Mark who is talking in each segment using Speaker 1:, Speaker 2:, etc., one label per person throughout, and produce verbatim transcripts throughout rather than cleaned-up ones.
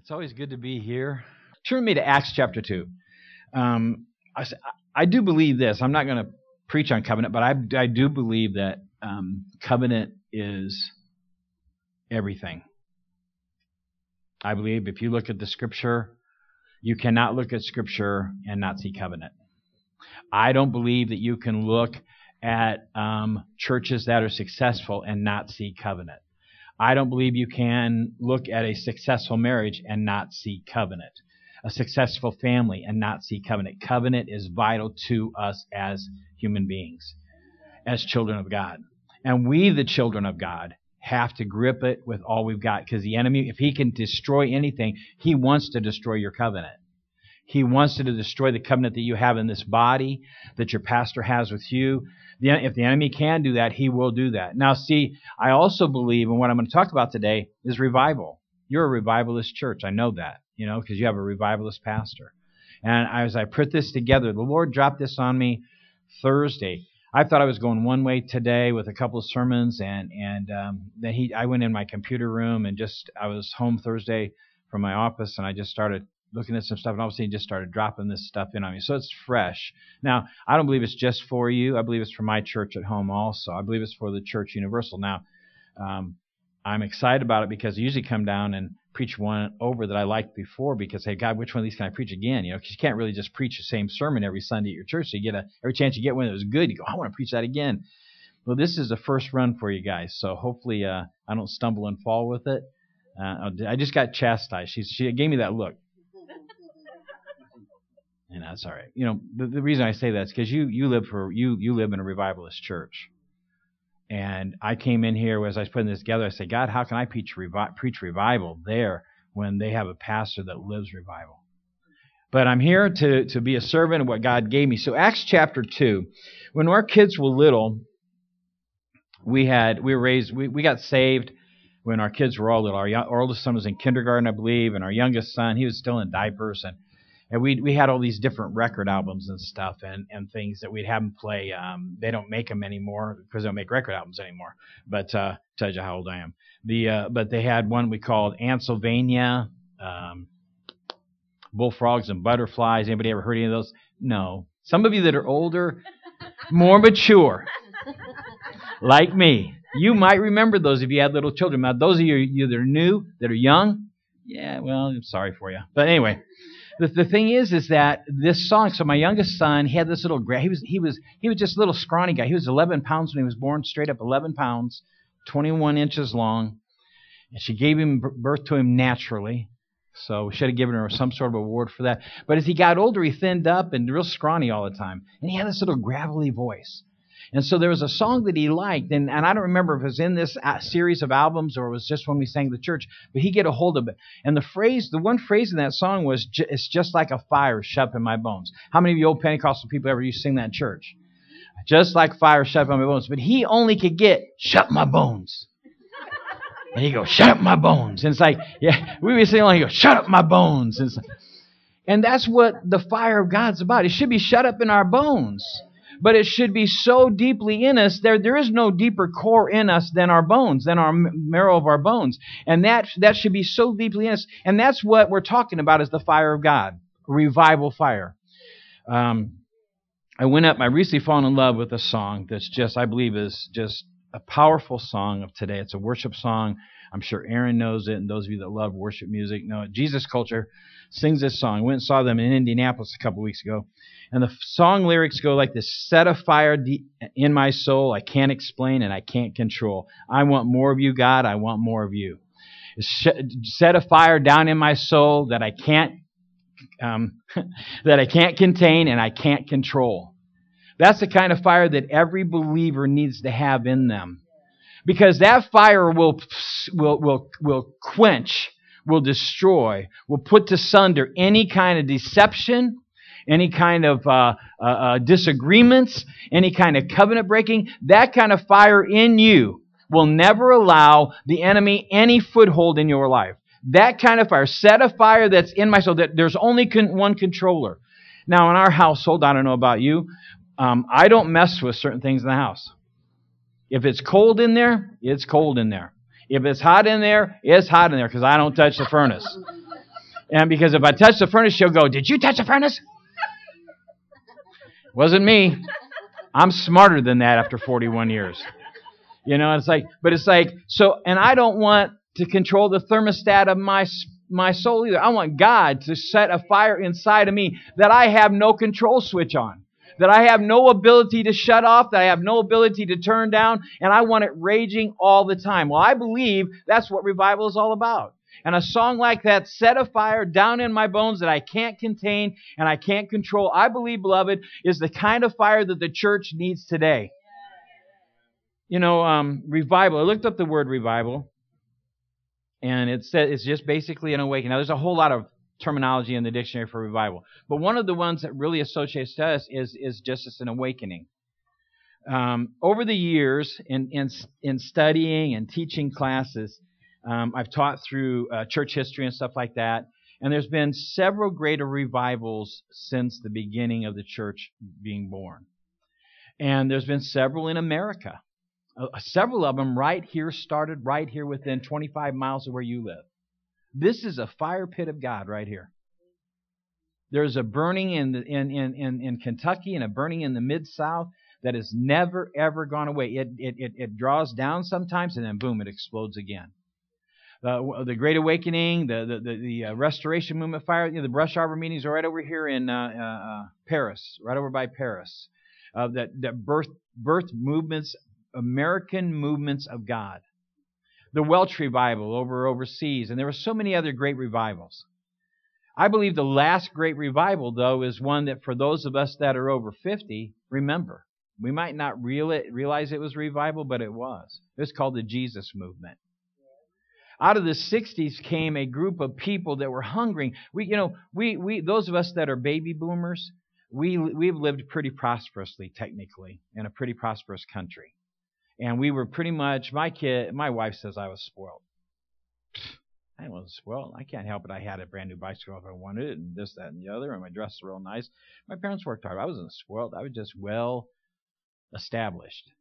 Speaker 1: It's always good to be here. Turn me to Acts chapter two. Um, I, I do believe this. I'm not going to preach on covenant, but I, I do believe that um, covenant is everything. I believe if you look at the Scripture, you cannot look at Scripture and not see covenant. I don't believe that you can look at um, churches that are successful and not see covenant. I don't believe you can look at a successful marriage and not see covenant. A successful family and not see covenant. Covenant is vital to us as human beings, as children of God. And we, the children of God, have to grip it with all we've got, because the enemy, if he can destroy anything, he wants to destroy your covenant. He wants to destroy the covenant that you have in this body, that your pastor has with you. If the enemy can do that, he will do that. Now, see, I also believe, and what I'm going to talk about today is revival. You're a revivalist church. I know that, you know, because you have a revivalist pastor. And as I put this together, the Lord dropped this on me Thursday. I thought I was going one way today with a couple of sermons, and and um, then he, I went in my computer room and just, I was home Thursday from my office, and I just started looking at some stuff, and all of a sudden he just started dropping this stuff in on me. So it's fresh. Now, I don't believe it's just for you. I believe it's for my church at home also. I believe it's for the Church Universal. Now, um, I'm excited about it because I usually come down and preach one over that I liked before because, hey, God, which one of these can I preach again? You know, because you can't really just preach the same sermon every Sunday at your church. So you get a, every chance you get one that was good, you go, I want to preach that again. Well, this is the first run for you guys, so hopefully uh, I don't stumble and fall with it. Uh, I just got chastised. She, she gave me that look. And that's all right. You know, the, the reason I say that is because you you live for you you live in a revivalist church, and I came in here as I was putting this together. I said, God, how can I preach revi- preach revival there when they have a pastor that lives revival? But I'm here to to be a servant of what God gave me. So Acts chapter two, when our kids were little, we had we were raised we, we got saved when our kids were all little. Our, young, our oldest son was in kindergarten, I believe, and our youngest son, he was still in diapers, and. And we we had all these different record albums and stuff and, and things that we'd have them play. Um, they don't make them anymore because they don't make record albums anymore. But uh, tells you how old I am. The uh, but they had one we called Ansylvania, um, Bullfrogs and Butterflies. Anybody ever heard any of those? No. Some of you that are older, more mature, like me, you might remember those if you had little children. Now, those of you, you that are new, that are young, yeah, well, I'm sorry for you. But anyway. The, the thing is, is that this song. So my youngest son, he had this little. He was he was he was just a little scrawny guy. He was eleven pounds when he was born, straight up eleven pounds, twenty-one inches long. And she gave him birth to him naturally. So we should have given her some sort of award for that. But as he got older, he thinned up and real scrawny all the time. And he had this little gravelly voice. And so there was a song that he liked, and, and I don't remember if it was in this series of albums or it was just when we sang the church, but he get a hold of it. And the phrase, the one phrase in that song was, it's just like a fire shut up in my bones. How many of you old Pentecostal people ever used to sing that in church? Just like fire shut up in my bones. But he only could get, shut my bones. And he goes, shut up my bones. And it's like, yeah, we would sing along, he goes, shut up my bones. And, it's like, and that's what the fire of God's about. It should be shut up in our bones. But it should be so deeply in us. There, there is no deeper core in us than our bones, than our marrow of our bones. And that, that should be so deeply in us. And that's what we're talking about is the fire of God, revival fire. Um, I went up, I recently fallen in love with a song that's just, I believe is just a powerful song of today. It's a worship song. I'm sure Aaron knows it, and those of you that love worship music know it. Jesus Culture sings this song. I went and saw them in Indianapolis a couple weeks ago. And the song lyrics go like this: set a fire in my soul I can't explain and I can't control. I want more of you, God. I want more of you. Set a fire down in my soul that I can't um, that I can't contain and I can't control. That's the kind of fire that every believer needs to have in them, because that fire will will will will quench, will destroy, will put to sunder any kind of deception, any kind of uh, uh, uh, disagreements, any kind of covenant breaking. That kind of fire in you will never allow the enemy any foothold in your life. That kind of fire, set a fire that's in my soul, that there's only con- one controller. Now, in our household, I don't know about you, um, I don't mess with certain things in the house. If it's cold in there, it's cold in there. If it's hot in there, it's hot in there, because I don't touch the furnace. And because if I touch the furnace, she'll go, did you touch the furnace? Wasn't me. I'm smarter than that after forty-one years. You know, it's like, but it's like, so, and I don't want to control the thermostat of my my soul either. I want God to set a fire inside of me that I have no control switch on, that I have no ability to shut off, that I have no ability to turn down, and I want it raging all the time. Well, I believe that's what revival is all about. And a song like that set a fire down in my bones that I can't contain and I can't control, I believe, beloved, is the kind of fire that the church needs today. You know, um, revival. I looked up the word revival, and it said it's just basically an awakening. Now, there's a whole lot of terminology in the dictionary for revival, but one of the ones that really associates to us is is just as an awakening. Um, over the years, in in in studying and teaching classes, um, I've taught through uh, church history and stuff like that, and there's been several greater revivals since the beginning of the church being born, and there's been several in America. Uh, several of them right here started right here within twenty-five miles of where you live. This is a fire pit of God right here. There's a burning in the, in, in, in, in Kentucky and a burning in the Mid-South that has never, ever gone away. It, it, it, it draws down sometimes, and then boom, it explodes again. Uh, the Great Awakening, the the, the, the uh, Restoration Movement fire, you know, the Brush Arbor meetings are right over here in uh, uh, Paris, right over by Paris. Uh, that that birth birth movements, American movements of God. The Welsh revival over overseas, and there were so many other great revivals. I believe the last great revival, though, is one that for those of us that are over fifty, remember. We might not real it, realize it was revival, but it was. It was called the Jesus movement. Out of the sixties came a group of people that were hungering. We, you know, we, we those of us that are baby boomers, we we've lived pretty prosperously, technically, in a pretty prosperous country. And we were pretty much, my kid, my wife says I was spoiled. I wasn't spoiled. I can't help it. I had a brand new bicycle if I wanted it, and this, that, and the other, and my dress was real nice. My parents worked hard. I wasn't spoiled. I was just well established.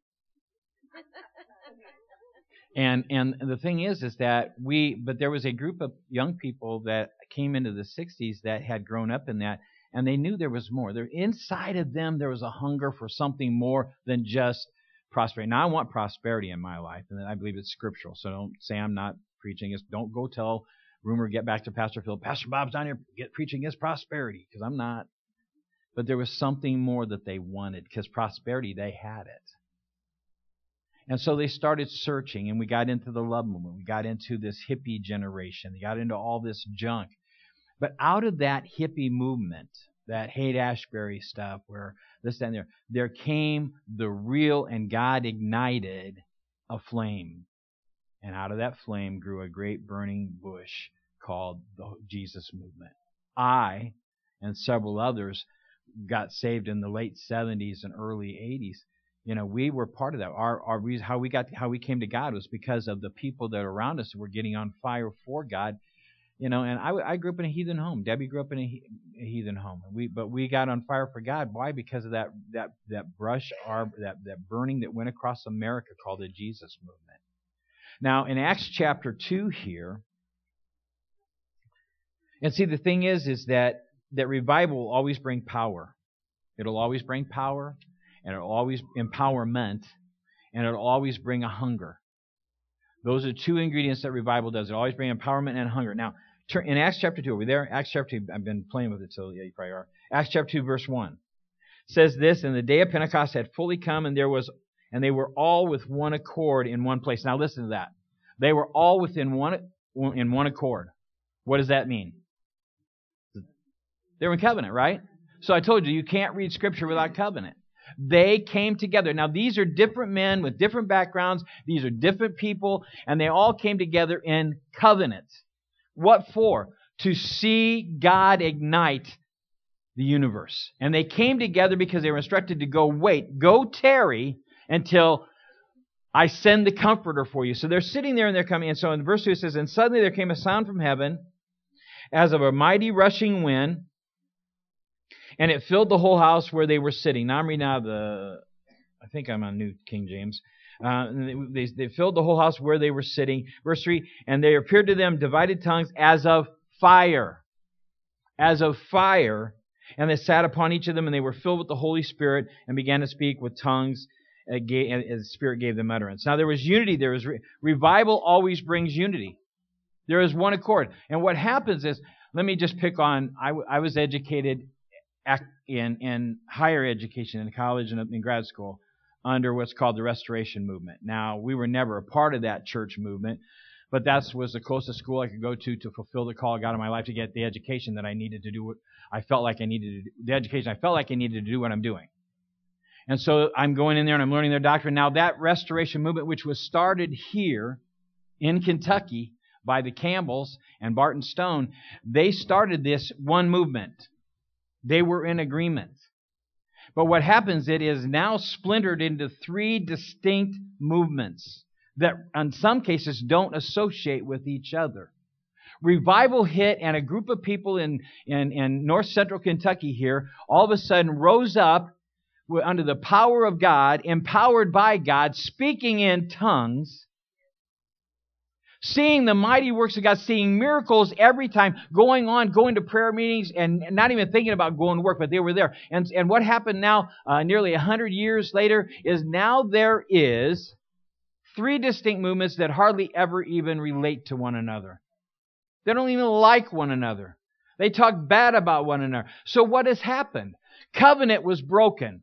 Speaker 1: and and the thing is, is that we, but there was a group of young people that came into the sixties that had grown up in that, and they knew there was more. There, inside of them, there was a hunger for something more than just prosperity. Now, I want prosperity in my life, and I believe it's scriptural. So don't say I'm not preaching. It's, don't go tell rumor, get back to Pastor Phil, Pastor Bob's down here get preaching his prosperity, because I'm not. But there was something more that they wanted, because prosperity, they had it. And so they started searching, and we got into the love movement. We got into this hippie generation. They got into all this junk. But out of that hippie movement, that Haight-Ashbury stuff, where this and there, there came the real, and God ignited a flame. And out of that flame grew a great burning bush called the Jesus movement. I and several others got saved in the late seventies and early eighties. You know, we were part of that. Our, our reason, how we got, how we came to God was because of the people that are around us who were getting on fire for God. You know, and I, I grew up in a heathen home. Debbie grew up in a, a heathen home. We, but we got on fire for God. Why? Because of that that that brush arb, that that burning that went across America called the Jesus movement. Now, in Acts chapter two here, and see, the thing is, is that that revival will always bring power. It'll always bring power, and it'll always empowerment, and it'll always bring a hunger. Those are two ingredients that revival does. It always brings empowerment and hunger. Now, in Acts chapter two, are we there? Acts chapter two, I've been playing with it, so yeah, you probably are. Acts chapter two, verse one says this, and the day of Pentecost had fully come, and there was, and they were all with one accord in one place. Now listen to that. They were all within one in one accord. What does that mean? They were in covenant, right? So I told you, you can't read Scripture without covenant. They came together. Now, these are different men with different backgrounds. These are different people, and they all came together in covenant. What for? To see God ignite the universe. And they came together because they were instructed to go, wait, go tarry until I send the Comforter for you. So they're sitting there and they're coming. And so in verse two it says, and suddenly there came a sound from heaven as of a mighty rushing wind, and it filled the whole house where they were sitting. Now I'm reading out of the, I think I'm on New King James. Uh, they, they filled the whole house where they were sitting. Verse three, and there appeared to them divided tongues as of fire. as of fire, and they sat upon each of them, and they were filled with the Holy Spirit and began to speak with tongues as the Spirit gave them utterance. Now there was unity. There was re- revival always brings unity. There is one accord. And what happens is, let me just pick on, I, w- I was educated in, in higher education, in college and in grad school, under what's called the Restoration Movement. Now, we were never a part of that church movement, but that was the closest school I could go to to fulfill the call of God in my life, to get the education that I needed to do what I felt like I needed to do, the education I felt like I needed to do what I'm doing. And so I'm going in there and I'm learning their doctrine. Now, that Restoration Movement, which was started here in Kentucky by the Campbells and Barton Stone, they started this one movement. They were in agreement. But what happens, it is now splintered into three distinct movements that in some cases don't associate with each other. Revival hit, and a group of people in, in, in north central Kentucky here all of a sudden rose up under the power of God, empowered by God, speaking in tongues, seeing the mighty works of God, seeing miracles every time, going on, going to prayer meetings, and not even thinking about going to work, but they were there. And, and what happened now, uh, nearly one hundred years later, is now there is three distinct movements that hardly ever even relate to one another. They don't even like one another. They talk bad about one another. So what has happened? Covenant was broken.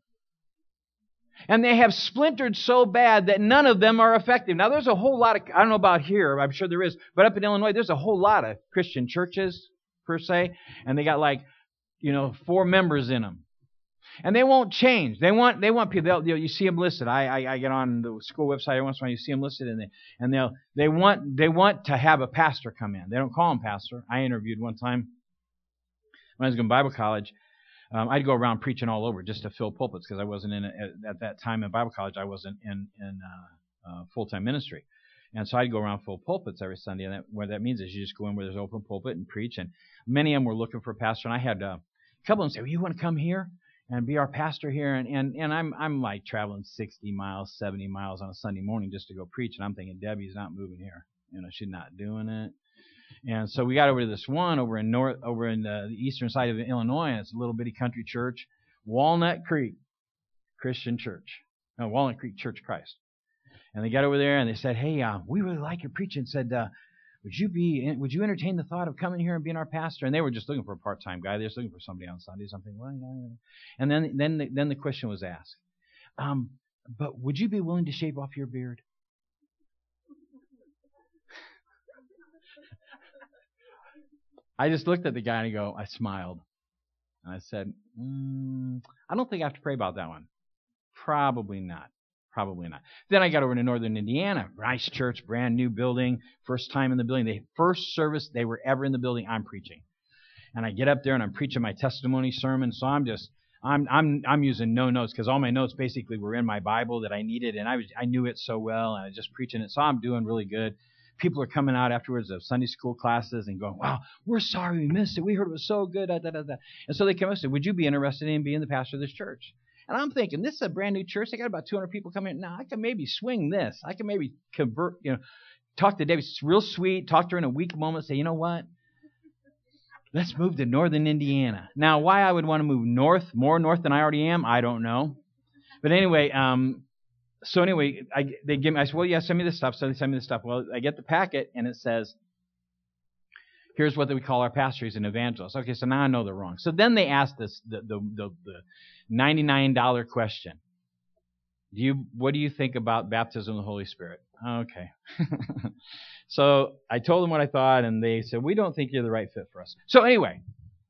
Speaker 1: And they have splintered so bad that none of them are effective. Now, there's a whole lot of, I don't know about here, I'm sure there is, but up in Illinois, there's a whole lot of Christian churches, per se, and they got like, you know, four members in them. And they won't change. They want they want people, they'll, you see them listed. I, I I get on the school website every once in a while, you see them listed, and they and they'll they want they want to have a pastor come in. They don't call him pastor. I interviewed one time when I was going to Bible college. Um, I'd go around preaching all over just to fill pulpits, because I wasn't in, at, at that time in Bible college, I wasn't in, in uh, uh, full-time ministry. And so I'd go around full pulpits every Sunday, and that, what that means is you just go in where there's open pulpit and preach. And many of them were looking for a pastor, and I had uh, a couple of them say, well, you want to come here and be our pastor here? And, and, and I'm I'm like traveling sixty miles, seventy miles on a Sunday morning just to go preach, and I'm thinking, Debbie's not moving here. You know, she's not doing it. And so we got over to this one over in north, over in the, the eastern side of Illinois, and it's a little bitty country church, Walnut Creek Christian Church, no, Walnut Creek Church of Christ. And they got over there and they said, "Hey, uh, we really like your preaching." Said, uh, "Would you be, would you entertain the thought of coming here and being our pastor?" And they were just looking for a part-time guy. They were just looking for somebody on Sundays. I'm thinking, well, yeah. And then, then, the, then the question was asked, um, "But would you be willing to shave off your beard?" I just looked at the guy and I go, I smiled. And I said, mm, I don't think I have to pray about that one. Probably not. Probably not. Then I got over to northern Indiana. Nice church, brand new building. First time in the building. The first service they were ever in the building, I'm preaching. And I get up there and I'm preaching my testimony sermon. So I'm just, I'm I'm I'm using no notes, because all my notes basically were in my Bible that I needed. And I was I knew it so well, and I was just preaching it. So I'm doing really good. People are coming out afterwards of Sunday school classes and going, "Wow, we're sorry we missed it. We heard it was so good." Da, da, da, da. And so they come and say, "Would you be interested in being the pastor of this church?" And I'm thinking, this is a brand new church. They got about two hundred people coming in. Now, I can maybe swing this. I can maybe convert, you know, talk to Debbie. It's real sweet. Talk to her in a weak moment. Say, you know what? Let's move to northern Indiana. Now, why I would want to move north, more north than I already am, I don't know. But anyway, um, So anyway, I, they give me, I said, well, yeah, send me this stuff. So they send me this stuff. Well, I get the packet, and it says, here's what we call our pastor. He's an evangelist. Okay, so now I know they're wrong. So then they asked this, the, the, the, the ninety-nine dollars question. Do you, what do you think about baptism of the Holy Spirit? Okay. So I told them what I thought, and they said, we don't think you're the right fit for us. So anyway,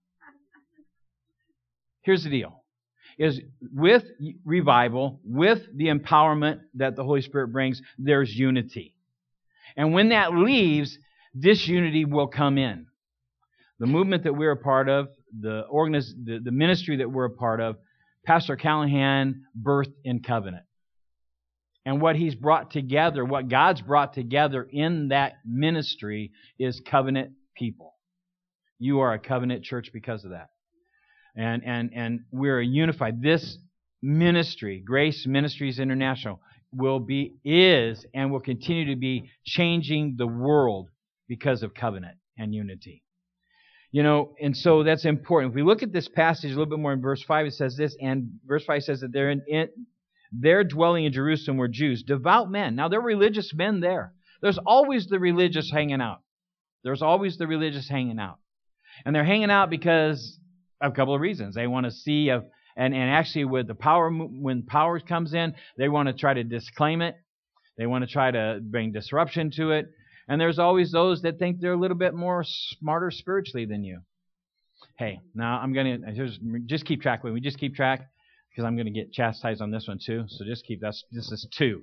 Speaker 1: here's the deal. Is with revival, with the empowerment that the Holy Spirit brings, there's unity. And when that leaves, disunity will come in. The movement that we're a part of, the, organiz- the, the ministry that we're a part of, Pastor Callahan birthed in covenant. And what he's brought together, what God's brought together in that ministry is covenant people. You are a covenant church because of that. And and and we're unified. This ministry, Grace Ministries International, will be, is, and will continue to be changing the world because of covenant and unity. You know, and so that's important. If we look at this passage a little bit more in verse five, it says this, and verse five says that they're in, in their dwelling in Jerusalem were Jews, devout men. Now, there were religious men there. There's always the religious hanging out. There's always the religious hanging out. And they're hanging out because of a couple of reasons. They want to see, a, and, and actually with the power, when power comes in, they want to try to disclaim it. They want to try to bring disruption to it. And there's always those that think they're a little bit more smarter spiritually than you. Hey, now I'm going to, just keep track with me. Just keep track, because I'm going to get chastised on this one too. So just keep, that's, this is two.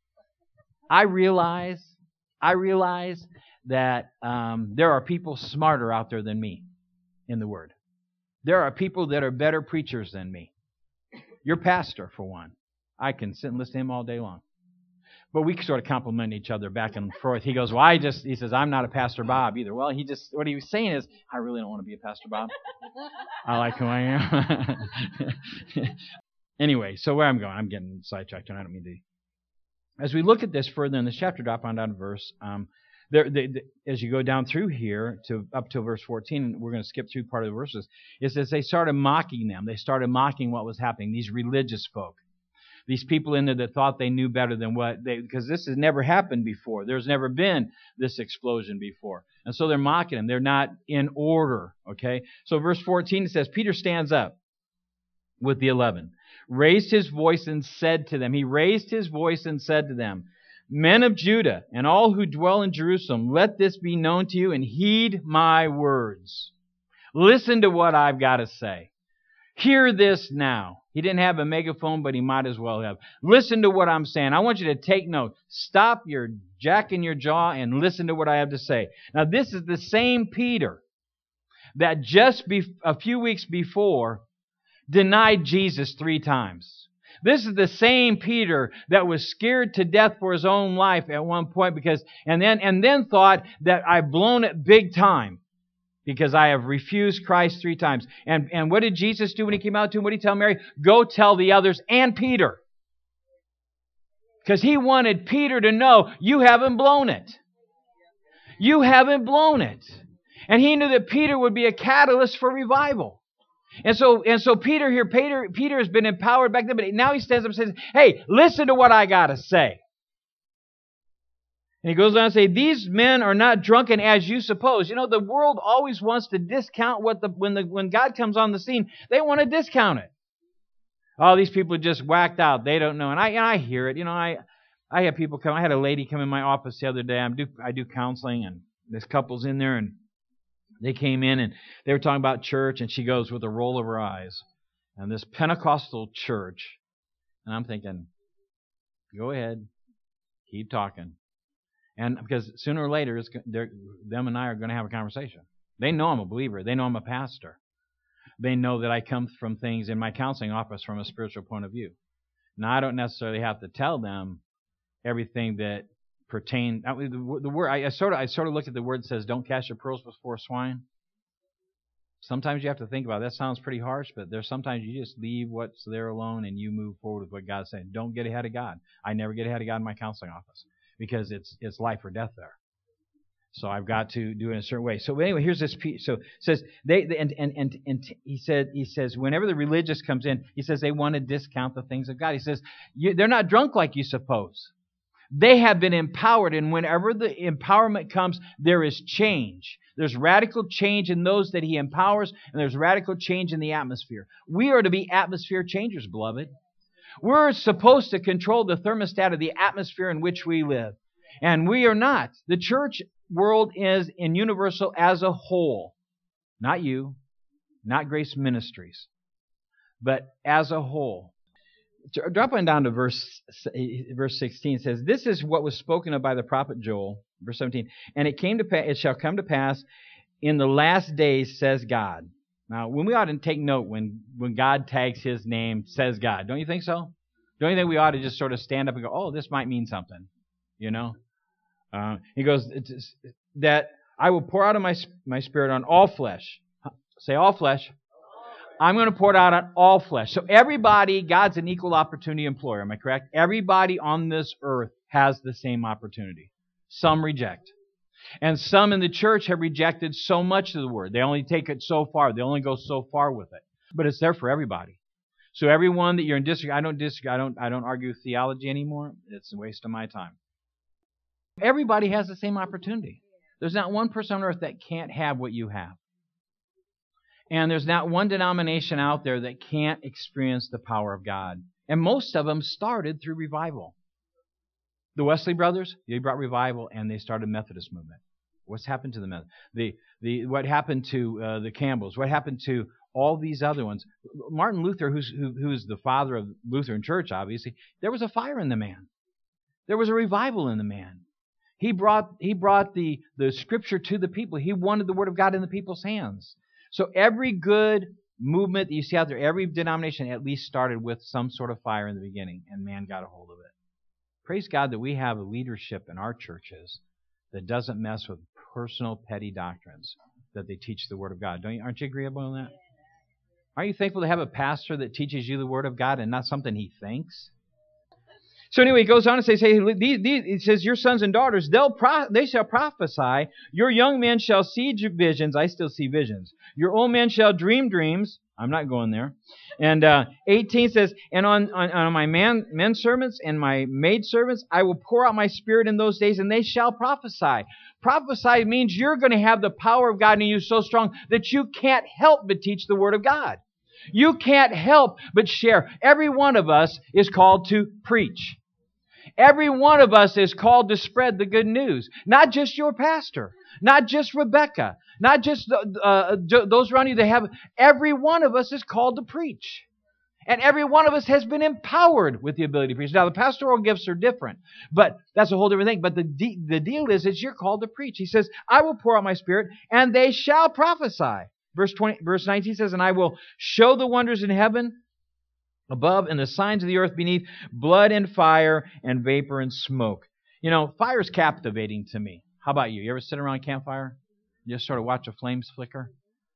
Speaker 1: I realize, I realize that um, there are people smarter out there than me in the Word. There are people that are better preachers than me. Your pastor, for one. I can sit and listen to him all day long. But we sort of compliment each other back and forth. He goes, well, I just, he says, I'm not a Pastor Bob either. Well, he just, what he was saying is, I really don't want to be a Pastor Bob. I like who I am. Anyway, so where I'm going, I'm getting sidetracked, and I don't mean to. As we look at this further in this chapter, drop on down to verse, um, there, they, they, as you go down through here to up to verse fourteen, and we're going to skip through part of the verses, it says they started mocking them. They started mocking what was happening, these religious folk. These people in there that thought they knew better than what they, because this has never happened before. There's never been this explosion before. And so they're mocking them. They're not in order, okay? So verse fourteen, it says, Peter stands up with the eleven, raised his voice and said to them, he raised his voice and said to them, men of Judah and all who dwell in Jerusalem, let this be known to you and heed my words. Listen to what I've got to say. Hear this now. He didn't have a megaphone, but he might as well have. Listen to what I'm saying. I want you to take note. Stop your jacking your jaw and listen to what I have to say. Now, this is the same Peter that just be, a few weeks before denied Jesus three times. This is the same Peter that was scared to death for his own life at one point because, and then, and then thought that I've blown it big time. Because I have refused Christ three times. And, and what did Jesus do when he came out to him? What did he tell Mary? Go tell the others and Peter. Because he wanted Peter to know, you haven't blown it. You haven't blown it. And he knew that Peter would be a catalyst for revival. And so, and so Peter here, Peter, Peter has been empowered back then, but now he stands up and says, hey, listen to what I got to say. And he goes on to say, these men are not drunken as you suppose. You know, the world always wants to discount what the when the when God comes on the scene, they want to discount it. Oh, these people are just whacked out. They don't know. And I and I hear it. You know, I I have people come. I had a lady come in my office the other day. I do I do counseling, and this couple's in there, and they came in and they were talking about church, and she goes with a roll of her eyes, and this Pentecostal church, and I'm thinking, go ahead, keep talking. And because sooner or later, it's, them and I are going to have a conversation. They know I'm a believer. They know I'm a pastor. They know that I come from things in my counseling office from a spiritual point of view. Now, I don't necessarily have to tell them everything that pertains. The, the word I, I sort of I sort of look at the word that says, "Don't cast your pearls before swine." Sometimes you have to think about it. That sounds pretty harsh, but there's sometimes you just leave what's there alone and you move forward with what God's saying. Don't get ahead of God. I never get ahead of God in my counseling office. Because it's it's life or death there, so I've got to do it in a certain way. So anyway, here's this piece. So it says they, they and, and and and he said he says whenever the religious comes in, he says they want to discount the things of God. He says you, they're not drunk like you suppose. They have been empowered, and whenever the empowerment comes, there is change. There's radical change in those that He empowers, and there's radical change in the atmosphere. We are to be atmosphere changers, beloved. We're supposed to control the thermostat of the atmosphere in which we live. And we are not. The church world is in universal as a whole. Not you, not Grace Ministries, but as a whole. Drop on down to verse verse sixteen. It says, "This is what was spoken of by the prophet Joel." Verse seventeen. "And it came to pass, it shall come to pass in the last days, says God." Now, when we ought to take note when, when God tags His name, says God. Don't you think so? Don't you think we ought to just sort of stand up and go, oh, this might mean something, you know? Uh, he goes, it's, that I will pour out of my, my Spirit on all flesh. Say all flesh. I'm going to pour it out on all flesh. So everybody, God's an equal opportunity employer, am I correct? Everybody on this earth has the same opportunity. Some reject. And some in the church have rejected so much of the Word. They only take it so far. They only go so far with it. But it's there for everybody. So everyone that you're in disagree, I don't disagree, I don't, I don't argue with theology anymore. It's a waste of my time. Everybody has the same opportunity. There's not one person on earth that can't have what you have. And there's not one denomination out there that can't experience the power of God. And most of them started through revival. The Wesley brothers, they brought revival and they started Methodist movement. What's happened to the Methodist? The, the, what happened to uh, the Campbells? What happened to all these other ones? Martin Luther, who's, who, who's the father of Lutheran Church, obviously, there was a fire in the man. There was a revival in the man. He brought, he brought the, the Scripture to the people. He wanted the Word of God in the people's hands. So every good movement that you see out there, every denomination at least started with some sort of fire in the beginning, and man got a hold of it. Praise God that we have a leadership in our churches that doesn't mess with personal petty doctrines, that they teach the Word of God. Don't you, aren't you agreeable on that? Aren't you thankful to have a pastor that teaches you the Word of God and not something he thinks? So anyway, he goes on and says, hey, these, these, it says, your sons and daughters, they'll pro- they shall prophesy. Your young men shall see visions. I still see visions. Your old men shall dream dreams. I'm not going there. And uh, eighteen says, and on, on, on my man, men servants and my maid servants, I will pour out my Spirit in those days, and they shall prophesy. Prophesy means you're going to have the power of God in you so strong that you can't help but teach the Word of God. You can't help but share. Every one of us is called to preach. Every one of us is called to spread the good news. Not just your pastor. Not just Rebecca. Not just uh, those around you that have. Every one of us is called to preach. And every one of us has been empowered with the ability to preach. Now, the pastoral gifts are different. But that's a whole different thing. But the, de- the deal is, is you're called to preach. He says, I will pour out my Spirit, and they shall prophesy. Verse twenty, verse nineteen says, and I will show the wonders in heaven above and the signs of the earth beneath, blood and fire and vapor and smoke. You know, fire is captivating to me. How about you? You ever sit around a campfire? You just sort of watch the flames flicker?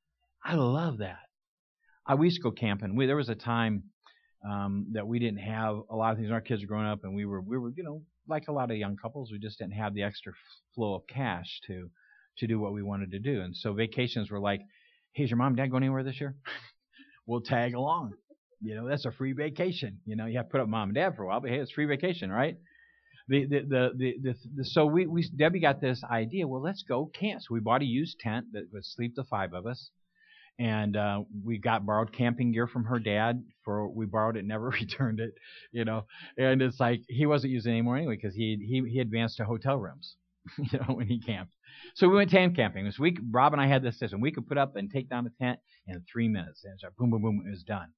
Speaker 1: I love that. I, we used to go camping. We, there was a time um, that we didn't have a lot of things. Our kids were growing up, and we were, we were, you know, like a lot of young couples, we just didn't have the extra flow of cash to, to do what we wanted to do. And so vacations were like, hey, is your mom and dad going anywhere this year? We'll tag along. You know, that's a free vacation. You know, you have to put up mom and dad for a while, but hey, it's free vacation, right? The the the the, the, the so we, we Debbie got this idea. Well, let's go camp. So we bought a used tent that would sleep the five of us, and uh, we got borrowed camping gear from her dad. For we borrowed it, never returned it. You know, and it's like he wasn't using it anymore anyway because he he he advanced to hotel rooms. You know, when he camped. So we went tent camping. So we Rob and I had this system. We could put up and take down a tent in three minutes. And it's like boom, boom, boom, it was done.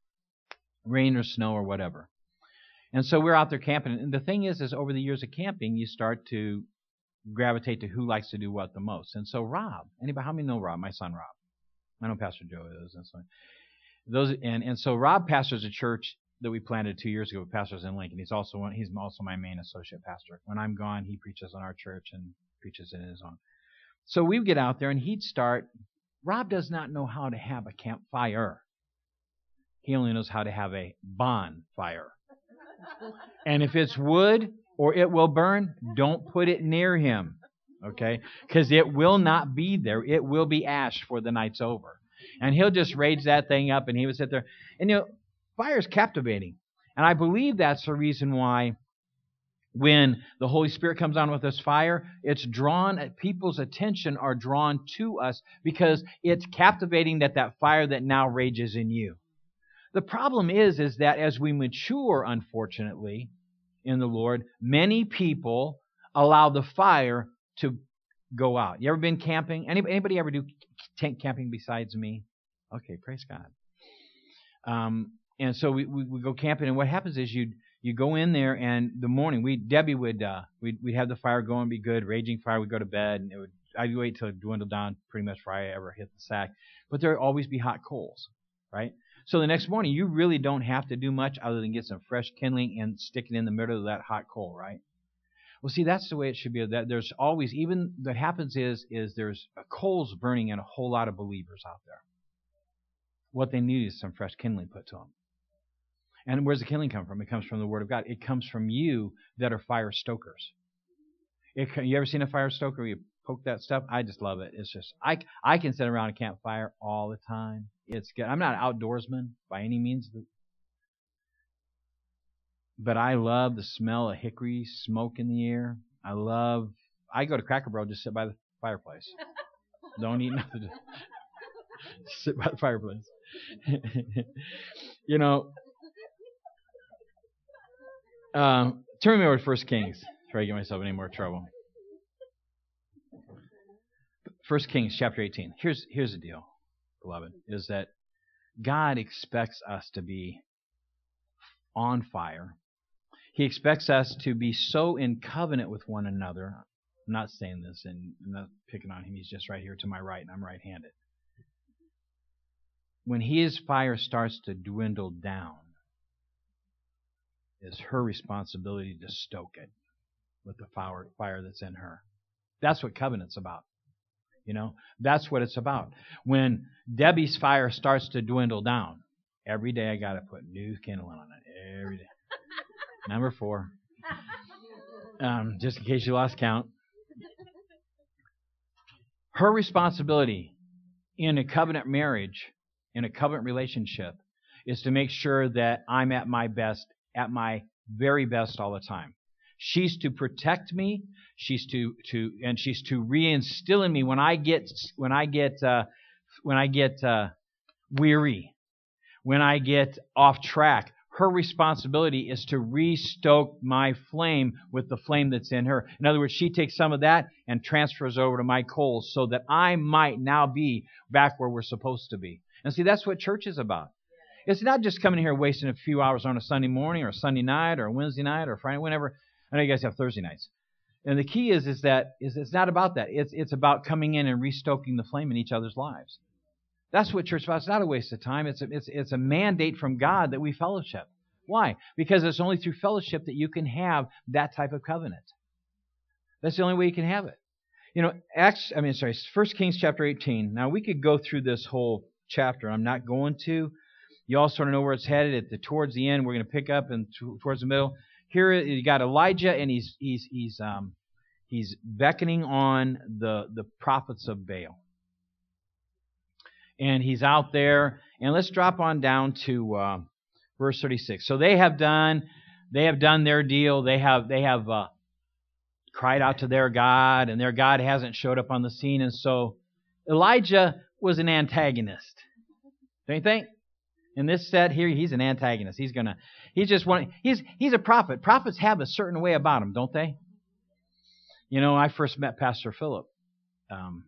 Speaker 1: Rain or snow or whatever. And so we're out there camping. And the thing is, is over the years of camping, you start to gravitate to who likes to do what the most. And so Rob, anybody, how many know Rob? My son Rob. I know Pastor Joe is. That's fine. Those and, and so Rob pastors a church that we planted two years ago. Pastors in Lincoln. He's also one, he's also my main associate pastor. When I'm gone, he preaches on our church and preaches in his own. So we'd get out there and he'd start. Rob does not know how to have a campfire. He only knows how to have a bonfire. And if it's wood or it will burn, don't put it near him. Okay? Because it will not be there. It will be ash before the night's over. And he'll just rage that thing up and he would sit there. And you know, fire is captivating. And I believe that's the reason why when the Holy Spirit comes on with this fire, it's drawn, people's attention are drawn to us because it's captivating that that fire that now rages in you. The problem is, is that as we mature, unfortunately, in the Lord, many people allow the fire to go out. You ever been camping? Anybody, anybody ever do tent camping besides me? Okay, praise God. Um, and so we, we, we go camping, and what happens is you you go in there, and the morning we Debbie would uh, we'd we'd have the fire going, be good, raging fire. We'd go to bed, and it would I'd wait till it dwindled down pretty much before I ever hit the sack. But there would always be hot coals, right? So the next morning, you really don't have to do much other than get some fresh kindling and stick it in the middle of that hot coal, right? Well, see, that's the way it should be. That there's always, even what happens is, is there's coals burning in a whole lot of believers out there. What they need is some fresh kindling put to them. And where's the kindling come from? It comes from the Word of God. It comes from you that are fire stokers. It, you ever seen a fire stoker? You poke that stuff. I just love it. It's just, I, I can sit around a campfire all the time. It's good. I'm not an outdoorsman by any means. But I love the smell of hickory smoke in the air. I love, I go to Cracker Barrel, just sit by the fireplace. Don't eat nothing. Just sit by the fireplace. You know, um, turn me over to First Kings before I get myself in any more trouble. First Kings chapter eighteen. Here's here's the deal, beloved, is that God expects us to be on fire. He expects us to be so in covenant with one another. I'm not saying this and I'm not picking on him. He's just right here to my right, and I'm right-handed. When his fire starts to dwindle down, it's her responsibility to stoke it with the fire, fire that's in her. That's what covenant's about. You know, that's what it's about. When Debbie's fire starts to dwindle down, every day I got to put new kindling on it. Every day. Number four. Um, just in case you lost count. Her responsibility in a covenant marriage, in a covenant relationship, is to make sure that I'm at my best, at my very best all the time. She's to protect me. She's to to and she's to reinstill in me when I get when I get uh, when I get uh, weary, when I get off track. Her responsibility is to restoke my flame with the flame that's in her. In other words, she takes some of that and transfers over to my coals so that I might now be back where we're supposed to be. And see, that's what church is about. It's not just coming here wasting a few hours on a Sunday morning or a Sunday night or a Wednesday night or Friday, whenever. I know you guys have Thursday nights. And the key is, is that is it's not about that. It's it's about coming in and restoking the flame in each other's lives. That's what church is about. It's not a waste of time. It's a, it's it's a mandate from God that we fellowship. Why? Because it's only through fellowship that you can have that type of covenant. That's the only way you can have it. You know, Acts. I mean, sorry, First Kings chapter eighteen. Now we could go through this whole chapter. I'm not going to. You all sort of know where it's headed. At the towards the end, we're going to pick up and t- towards the middle. Here you got Elijah, and he's he's he's um he's beckoning on the the prophets of Baal, and he's out there. And let's drop on down to uh, verse thirty-six. So they have done they have done their deal. They have they have uh, cried out to their God, and their God hasn't showed up on the scene. And so Elijah was an antagonist. Don't you think? In this set here, he's an antagonist. He's gonna, he's just one. He's he's a prophet. Prophets have a certain way about them, don't they? You know, I first met Pastor Philip. Um,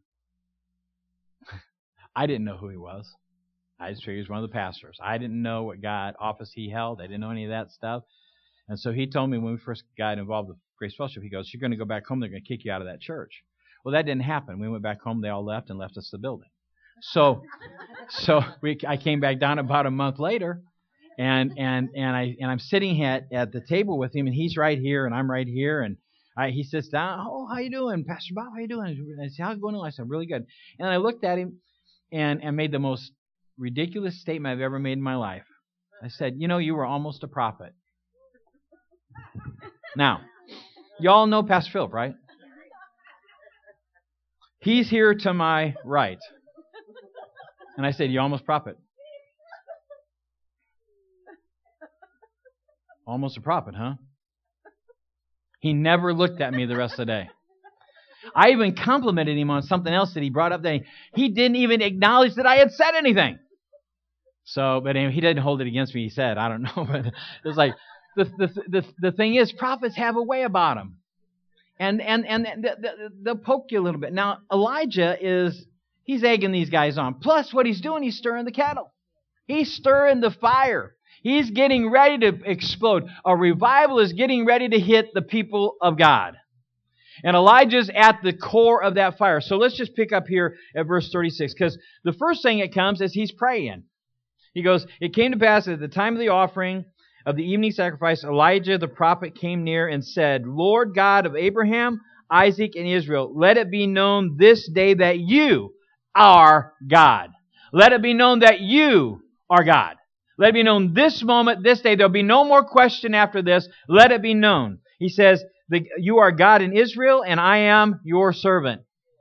Speaker 1: I didn't know who he was. I just figured he was one of the pastors. I didn't know what God office he held. I didn't know any of that stuff. And so he told me when we first got involved with Grace Fellowship, he goes, "You're going to go back home. They're going to kick you out of that church." Well, that didn't happen. We went back home. They all left and left us the building. So, so we, I came back down about a month later, and and and I and I'm sitting at, at the table with him, and he's right here, and I'm right here, and I, he sits down. "Oh, how you doing, Pastor Bob? How you doing?" And I said, "How's it going on?" I said, "Really good." And I looked at him, and and made the most ridiculous statement I've ever made in my life. I said, "You know, you were almost a prophet." Now, y'all know Pastor Philip, right? He's here to my right. And I said, "You almost prophet." Almost a prophet, huh? He never looked at me the rest of the day. I even complimented him on something else that he brought up. That he, he didn't even acknowledge that I had said anything. So, but anyway, he didn't hold it against me. He said, I don't know. But it was like, the the the, the thing is, prophets have a way about them. And, and, and they'll poke you a little bit. Now, Elijah is... He's egging these guys on. Plus, what he's doing, he's stirring the kettle. He's stirring the fire. He's getting ready to explode. A revival is getting ready to hit the people of God. And Elijah's at the core of that fire. So let's just pick up here at verse thirty-six. Because the first thing that comes is he's praying. He goes, "It came to pass at the time of the offering of the evening sacrifice, Elijah the prophet came near and said, Lord God of Abraham, Isaac, and Israel, let it be known this day that you are God. Let it be known that you are God. Let it be known this moment, this day. There'll be no more question after this. Let it be known." He says, "You are God in Israel, and I am your servant."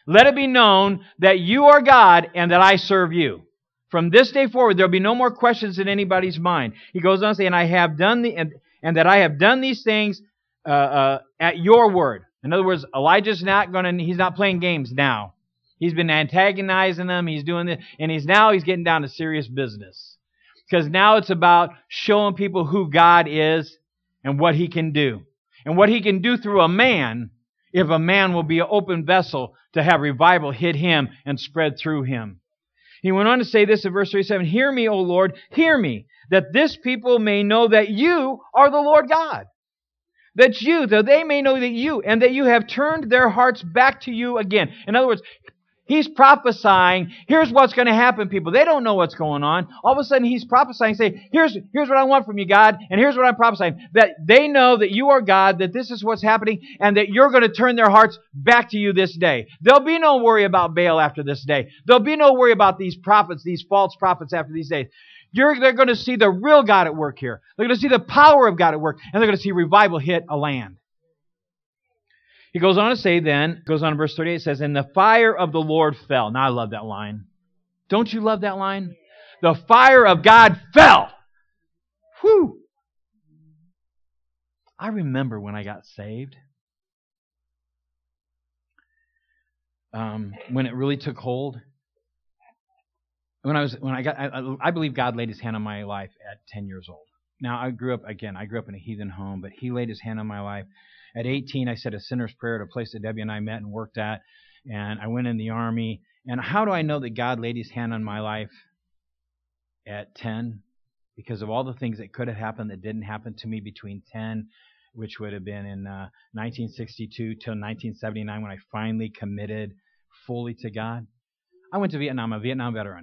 Speaker 1: let it be known that you are God and that I serve you. From this day forward, there will be no more questions in anybody's mind. He goes on to say, and I have done the and, and that I have done these things uh, uh, at your word. In other words, Elijah's not going to. He's not playing games now. He's been antagonizing them. He's doing this, and he's now he's getting down to serious business because now it's about showing people who God is and what He can do, and what He can do through a man if a man will be an open vessel to have revival hit him and spread through him. He went on to say this in verse thirty-seven, hear me, O Lord, hear me, that this people may know that you are the Lord God. That you, that they may know that you, and that you have turned their hearts back to you again. In other words, he's prophesying, here's what's going to happen, people. They don't know what's going on. All of a sudden, he's prophesying, saying, here's, here's what I want from you, God, and here's what I'm prophesying. That they know that you are God, that this is what's happening, and that you're going to turn their hearts back to you this day. There'll be no worry about Baal after this day. There'll be no worry about these prophets, these false prophets after these days. You're, they're going to see the real God at work here. They're going to see the power of God at work, and they're going to see revival hit a land. He goes on to say then, goes on in verse thirty-eight, it says, and the fire of the Lord fell. Now I love that line. Don't you love that line? The fire of God fell. Whew. I remember when I got saved. Um, when it really took hold. When I was, when I got, I, I believe God laid His hand on my life at ten years old. Now I grew up, again, I grew up in a heathen home, but He laid His hand on my life. At eighteen, I said a sinner's prayer at a place that Debbie and I met and worked at, and I went in the Army. And how do I know that God laid His hand on my life at ten? Because of all the things that could have happened that didn't happen to me between ten, which would have been in uh, nineteen sixty-two till nineteen seventy-nine when I finally committed fully to God. I went to Vietnam. I'm a Vietnam veteran.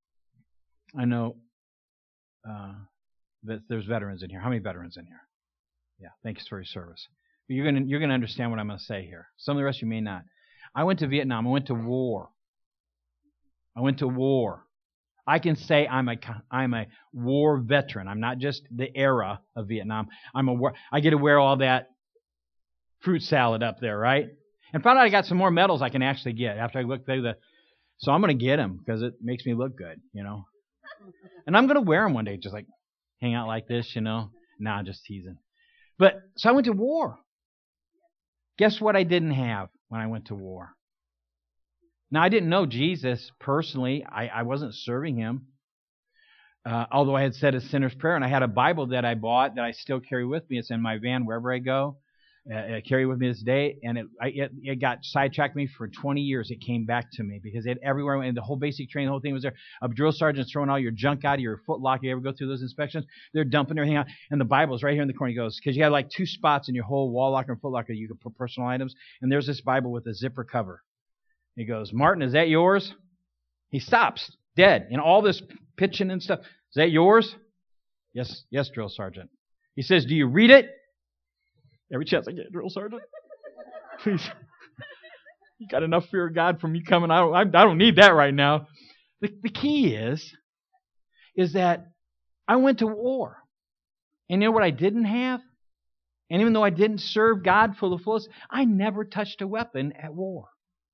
Speaker 1: I know uh, that there's veterans in here. How many veterans in here? Yeah, thanks for your service. But you're gonna you're gonna understand what I'm gonna say here. Some of the rest of you may not. I went to Vietnam. I went to war. I went to war. I can say I'm a I'm a war veteran. I'm not just the era of Vietnam. I'm a war. I get to wear all that fruit salad up there, right? And found out I got some more medals I can actually get after I looked through the. So I'm gonna get them because it makes me look good, you know. And I'm gonna wear them one day, just like hang out like this, you know. Nah, just teasing. But so I went to war. Guess what I didn't have when I went to war? Now, I didn't know Jesus personally. I, I wasn't serving Him. Uh, although I had said a sinner's prayer, and I had a Bible that I bought that I still carry with me. It's in my van wherever I go. Uh, I carry with me this day, and it, I, it it got sidetracked me for twenty years. It came back to me because it everywhere I went, and the whole basic training, the whole thing was there. A drill sergeant's throwing all your junk out of your footlocker. You ever go through those inspections? They're dumping everything out, and the Bible's right here in the corner. He goes, because you had like two spots in your whole wall locker and foot locker that you could put personal items, and there's this Bible with a zipper cover. He goes, Martin, is that yours? He stops, dead, and all this pitching and stuff. Is that yours? Yes, yes, drill sergeant. He says, do you read it? Every chance I get, drill sergeant. Please. You got enough fear of God from me coming. I don't, I, I don't need that right now. The, the key is, is that I went to war. And you know what I didn't have? And even though I didn't serve God for the fullest, I never touched a weapon at war.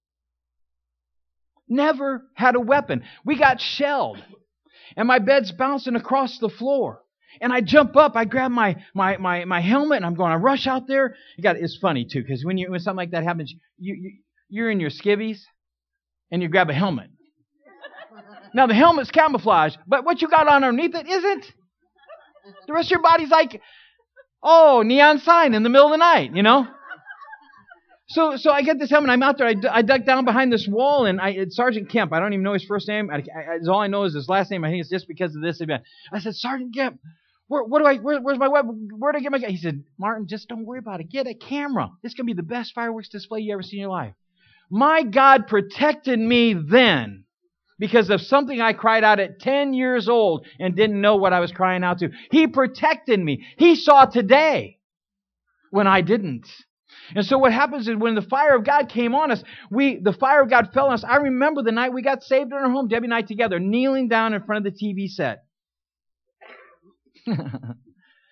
Speaker 1: Never had a weapon. We got shelled. And my bed's bouncing across the floor. And I jump up, I grab my my my, my helmet, and I'm going to rush out there. You got it's funny too, because when you when something like that happens, you, you you're in your skivvies, and you grab a helmet. Now the helmet's camouflage, but what you got on underneath it isn't. The rest of your body's like, oh, neon sign in the middle of the night, you know. So so I get this helmet. I'm out there. I, I dug down behind this wall, and I it's Sergeant Kemp. I don't even know his first name. I, I, all I know is his last name. I think it's just because of this event. I said, Sergeant Kemp, where, what do I? Where, where's my weapon? Where do I get my? He said, Martin, just don't worry about it. Get a camera. This can be the best fireworks display you ever seen in your life. My God protected me then because of something I cried out at ten years old and didn't know what I was crying out to. He protected me. He saw today when I didn't. And so what happens is when the fire of God came on us, we the fire of God fell on us. I remember the night we got saved in our home, Debbie and I together, kneeling down in front of the T V set.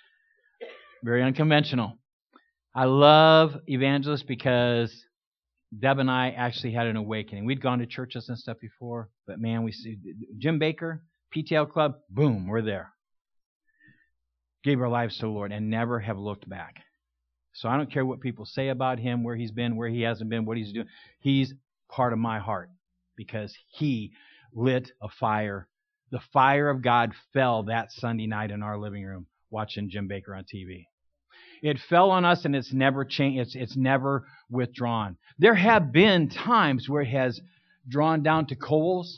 Speaker 1: Very unconventional. I love evangelists because Deb and I actually had an awakening. We'd gone to churches and stuff before, but man, we see Jim Bakker, P T L Club, boom, we're there. Gave our lives to the Lord and never have looked back. So I don't care what people say about him, where he's been, where he hasn't been, what he's doing. He's part of my heart because he lit a fire. The fire of God fell that Sunday night in our living room watching Jim Bakker on T V. It fell on us and it's never changed. It's, it's never withdrawn. There have been times where it has drawn down to coals,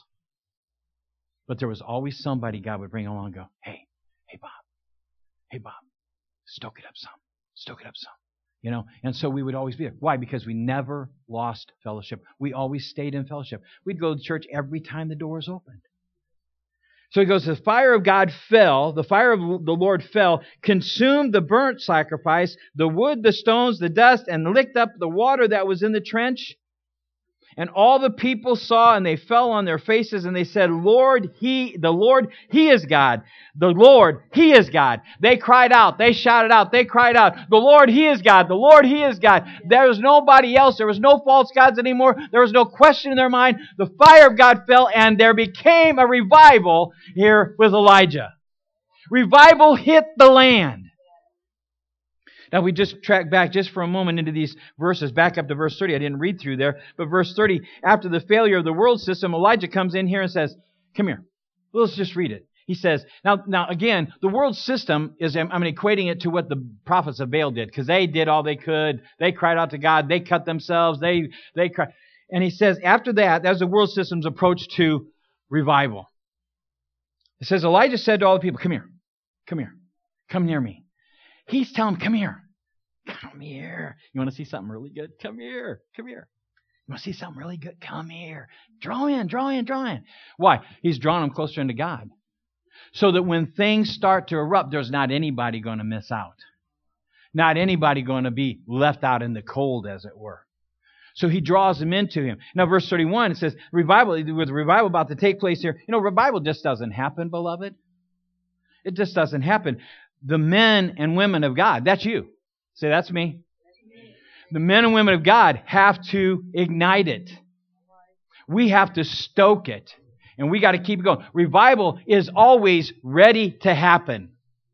Speaker 1: but there was always somebody God would bring along and go, hey, hey, Bob, hey, Bob, stoke it up some, stoke it up some. You know, and so we would always be there. Why? Because we never lost fellowship. We always stayed in fellowship. We'd go to church every time the doors opened. So he goes, the fire of God fell, the fire of the Lord fell, consumed the burnt sacrifice, the wood, the stones, the dust, and licked up the water that was in the trench. And all the people saw, and they fell on their faces, and they said, Lord, He, the Lord, He is God. The Lord, He is God. They cried out. They shouted out. They cried out, the Lord, He is God. The Lord, He is God. There was nobody else. There was no false gods anymore. There was no question in their mind. The fire of God fell, and there became a revival here with Elijah. Revival hit the land. Now we just track back just for a moment into these verses, back up to verse thirty. I didn't read through there, but verse thirty, after the failure of the world system, Elijah comes in here and says, come here, let's just read it. He says, now, now again, the world system is, I'm equating it to what the prophets of Baal did, because they did all they could. They cried out to God. They cut themselves. They, they cried. And he says, after that, that was the world system's approach to revival. It says, Elijah said to all the people, come here, come here, come near me. He's telling them, come here. Come here. You want to see something really good? Come here. Come here. You want to see something really good? Come here. Draw in, draw in, draw in. Why? He's drawing them closer into God. So that when things start to erupt, there's not anybody going to miss out. Not anybody going to be left out in the cold, as it were. So he draws them into him. Now, verse thirty-one, it says, revival, with revival about to take place here. You know, revival just doesn't happen, beloved. It just doesn't happen. The men and women of God, that's you. Say, that's me. The men and women of God have to ignite it. We have to stoke it. And we got to keep it going. Revival is always ready to happen.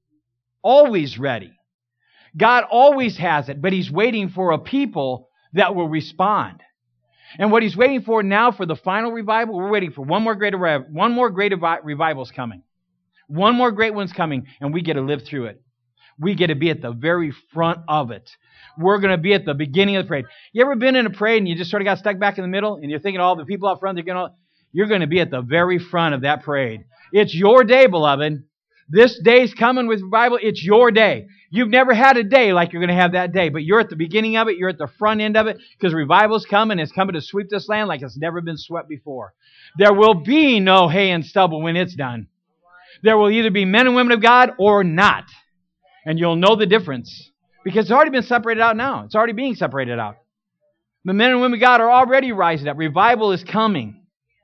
Speaker 1: Always ready. God always has it, but He's waiting for a people that will respond. And what He's waiting for now for the final revival, we're waiting for one more great, one more great revival's coming. One more great one's coming, and we get to live through it. We get to be at the very front of it. We're going to be at the beginning of the parade. You ever been in a parade and you just sort of got stuck back in the middle, and you're thinking all the people out front, they're going to, you're going to be at the very front of that parade. It's your day, beloved. This day's coming with revival. It's your day. You've never had a day like you're going to have that day, but you're at the beginning of it. You're at the front end of it because revival's coming. It's coming to sweep this land like it's never been swept before. There will be no hay and stubble when it's done. There will either be men and women of God or not. And you'll know the difference. Because it's already been separated out now. It's already being separated out. The men and women of God are already rising up. Revival is coming.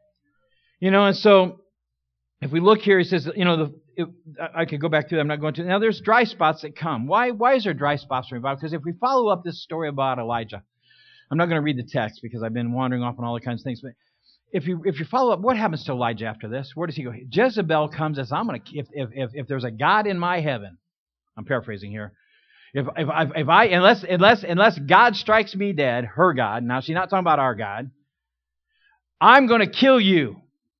Speaker 1: You know, and so if we look here, he says, you know, the, it, I could go back through that. I'm not going to. Now, there's dry spots that come. Why, why is there dry spots in revival? Because if we follow up this story about Elijah, I'm not going to read the text because I've been wandering off on all the kinds of things, but If you if you follow up, what happens to Elijah after this? Where does he go? Jezebel comes as I'm going to. If if if if there's a God in my heaven, I'm paraphrasing here. If if I if I unless unless unless God strikes me dead, her God. Now she's not talking about our God. I'm going to kill you.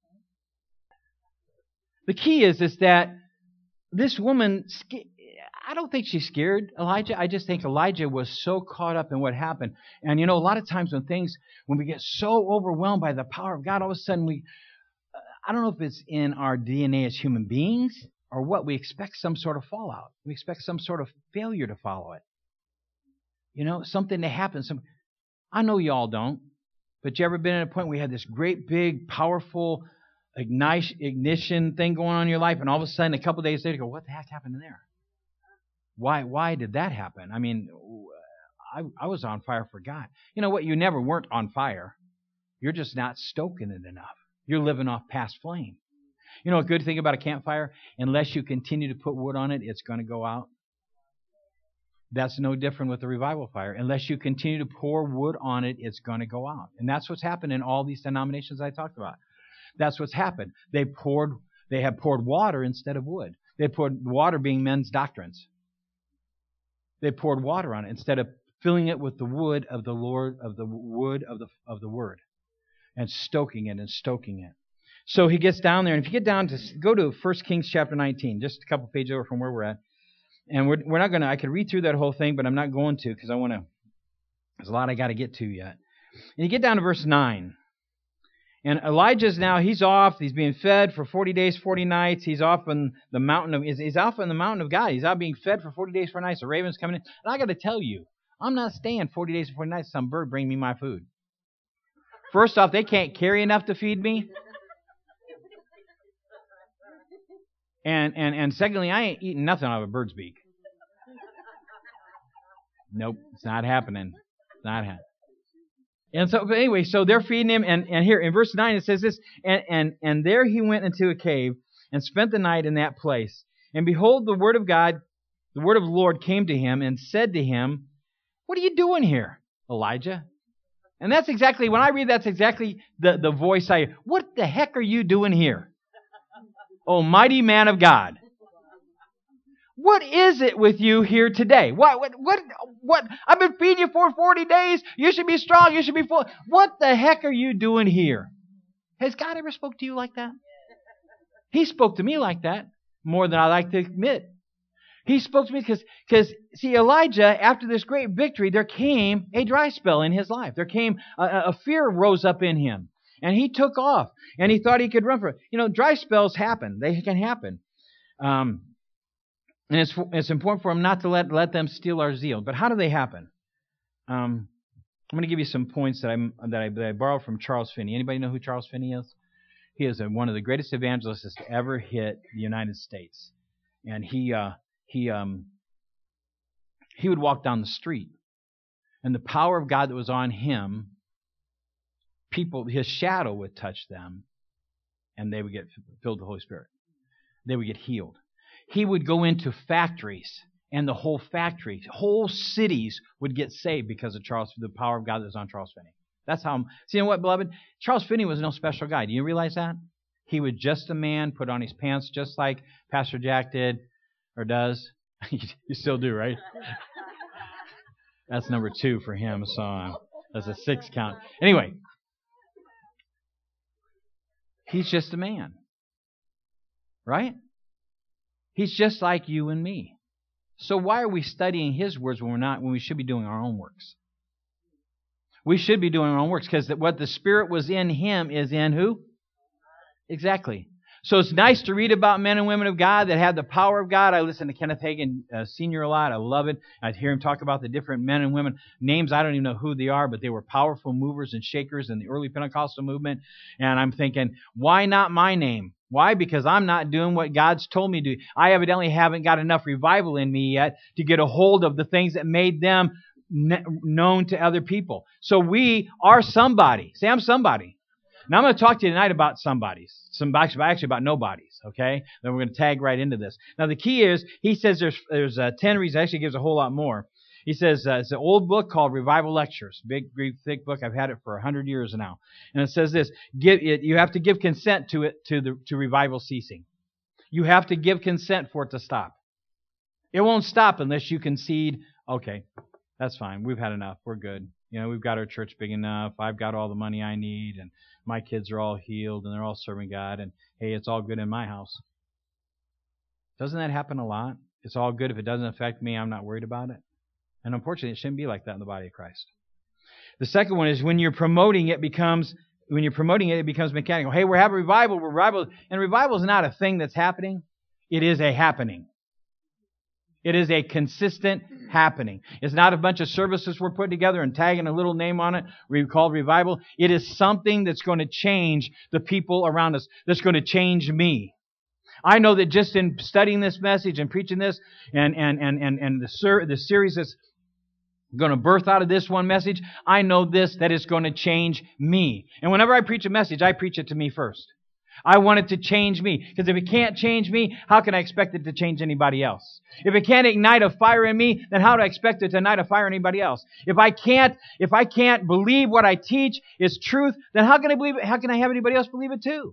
Speaker 1: The key is is that this woman. I don't think she's scared, Elijah. I just think Elijah was so caught up in what happened. And you know, a lot of times when things, when we get so overwhelmed by the power of God, all of a sudden we, I don't know if it's in our D N A as human beings or what, we expect some sort of fallout. We expect some sort of failure to follow it. You know, something to happen. Some, I know you all don't, but you ever been at a point where you had this great, big, powerful ignition thing going on in your life, and all of a sudden, a couple of days later, you go, what the heck happened there? Why why did that happen? I mean, I, I was on fire for God. You know what? You never weren't on fire. You're just not stoking it enough. You're living off past flame. You know a good thing about a campfire? Unless you continue to put wood on it, it's going to go out. That's no different with the revival fire. Unless you continue to pour wood on it, it's going to go out. And that's what's happened in all these denominations I talked about. That's what's happened. They poured, they have poured water instead of wood. They poured water being men's doctrines. They poured water on it instead of filling it with the wood of the Lord, of the wood of the of the Word, and stoking it and stoking it. So he gets down there, and if you get down to go to First Kings chapter nineteen, just a couple pages over from where we're at, and we're we're not going to. I could read through that whole thing, but I'm not going to because I want to. There's a lot I got to get to yet. And you get down to verse nine, and Elijah's now he's off. He's being fed for forty days, forty nights. He's off on the mountain of he's, he's off on the mountain of God. He's out being fed for forty days, forty nights. The ravens coming in, and I got to tell you, I'm not staying forty days and forty nights. Some bird bring me my food. First off, they can't carry enough to feed me. And, and and secondly, I ain't eating nothing out of a bird's beak. Nope, it's not happening. It's not happening. And so, but anyway, so they're feeding him, and, and here in verse nine it says this, and, and and there he went into a cave and spent the night in that place. And behold, the word of God, the word of the Lord came to him and said to him, "What are you doing here, Elijah?" And that's exactly, when I read that's exactly the, the voice I hear. What the heck are you doing here? Oh, mighty man of God. What is it with you here today? What, what, what, what? I've been feeding you for forty days. You should be strong. You should be full. What the heck are you doing here? Has God ever spoke to you like that? He spoke to me like that more than I like to admit. He spoke to me because, because see, Elijah, after this great victory, there came a dry spell in his life. There came, a, a fear rose up in him. And he took off, and he thought he could run for it. You know, dry spells happen. They can happen. Um, and it's it's important for him not to let, let them steal our zeal. But how do they happen? Um, I'm going to give you some points that, I'm, that, I, that I borrowed from Charles Finney. Anybody know who Charles Finney is? He is a, one of the greatest evangelists to ever hit the United States. And he uh, he um, he would walk down the street, and the power of God that was on him, people, his shadow would touch them, and they would get filled with the Holy Spirit. They would get healed. He would go into factories, and the whole factory, whole cities would get saved because of Charles, the power of God that was on Charles Finney. That's how. See, you know what, beloved? Charles Finney was no special guy. Do you realize that? He was just a man, put on his pants just like Pastor Jack did, or does. You still do, right? That's number two for him. So that's a six count. Anyway. He's just a man. Right? He's just like you and me. So why are we studying his words when we're not, when we should be doing our own works? We should be doing our own works because what the Spirit was in him is in who? Exactly. So it's nice to read about men and women of God that have the power of God. I listen to Kenneth Hagin uh, Senior a lot. I love it. I hear him talk about the different men and women. Names, I don't even know who they are, but they were powerful movers and shakers in the early Pentecostal movement. And I'm thinking, why not my name? Why? Because I'm not doing what God's told me to do. I evidently haven't got enough revival in me yet to get a hold of the things that made them ne- known to other people. So we are somebody. Say, I'm somebody. Now I'm going to talk to you tonight about somebodies. Some actually about nobodies, okay? Then we're going to tag right into this. Now the key is, he says there's there's uh, ten reasons. Actually gives a whole lot more. He says uh, it's an old book called Revival Lectures. Big, big, thick book. I've had it for a hundred years now. And it says this: give it. You have to give consent to it to the to revival ceasing. You have to give consent for it to stop. It won't stop unless you concede. Okay, that's fine. We've had enough. We're good. You know, we've got our church big enough. I've got all the money I need, and my kids are all healed, and they're all serving God, and hey, it's all good in my house. Doesn't that happen a lot? It's all good. If it doesn't affect me, I'm not worried about it. And unfortunately, it shouldn't be like that in the body of Christ. The second one is when you're promoting it becomes when you're promoting it, it becomes mechanical. Hey, we're having revival. We're revival, and revival is not a thing that's happening. It is a happening. It is a consistent happening. It's not a bunch of services we're putting together and tagging a little name on it called revival. It is something that's going to change the people around us, that's going to change me. I know that just in studying this message and preaching this and, and, and, and, and the, ser- the series that's going to birth out of this one message, I know this, that it's going to change me. And whenever I preach a message, I preach it to me first. I want it to change me. Because if it can't change me, how can I expect it to change anybody else? If it can't ignite a fire in me, then how do I expect it to ignite a fire in anybody else? If I can't, if I can't believe what I teach is truth, then how can I believe it? How can I have anybody else believe it too?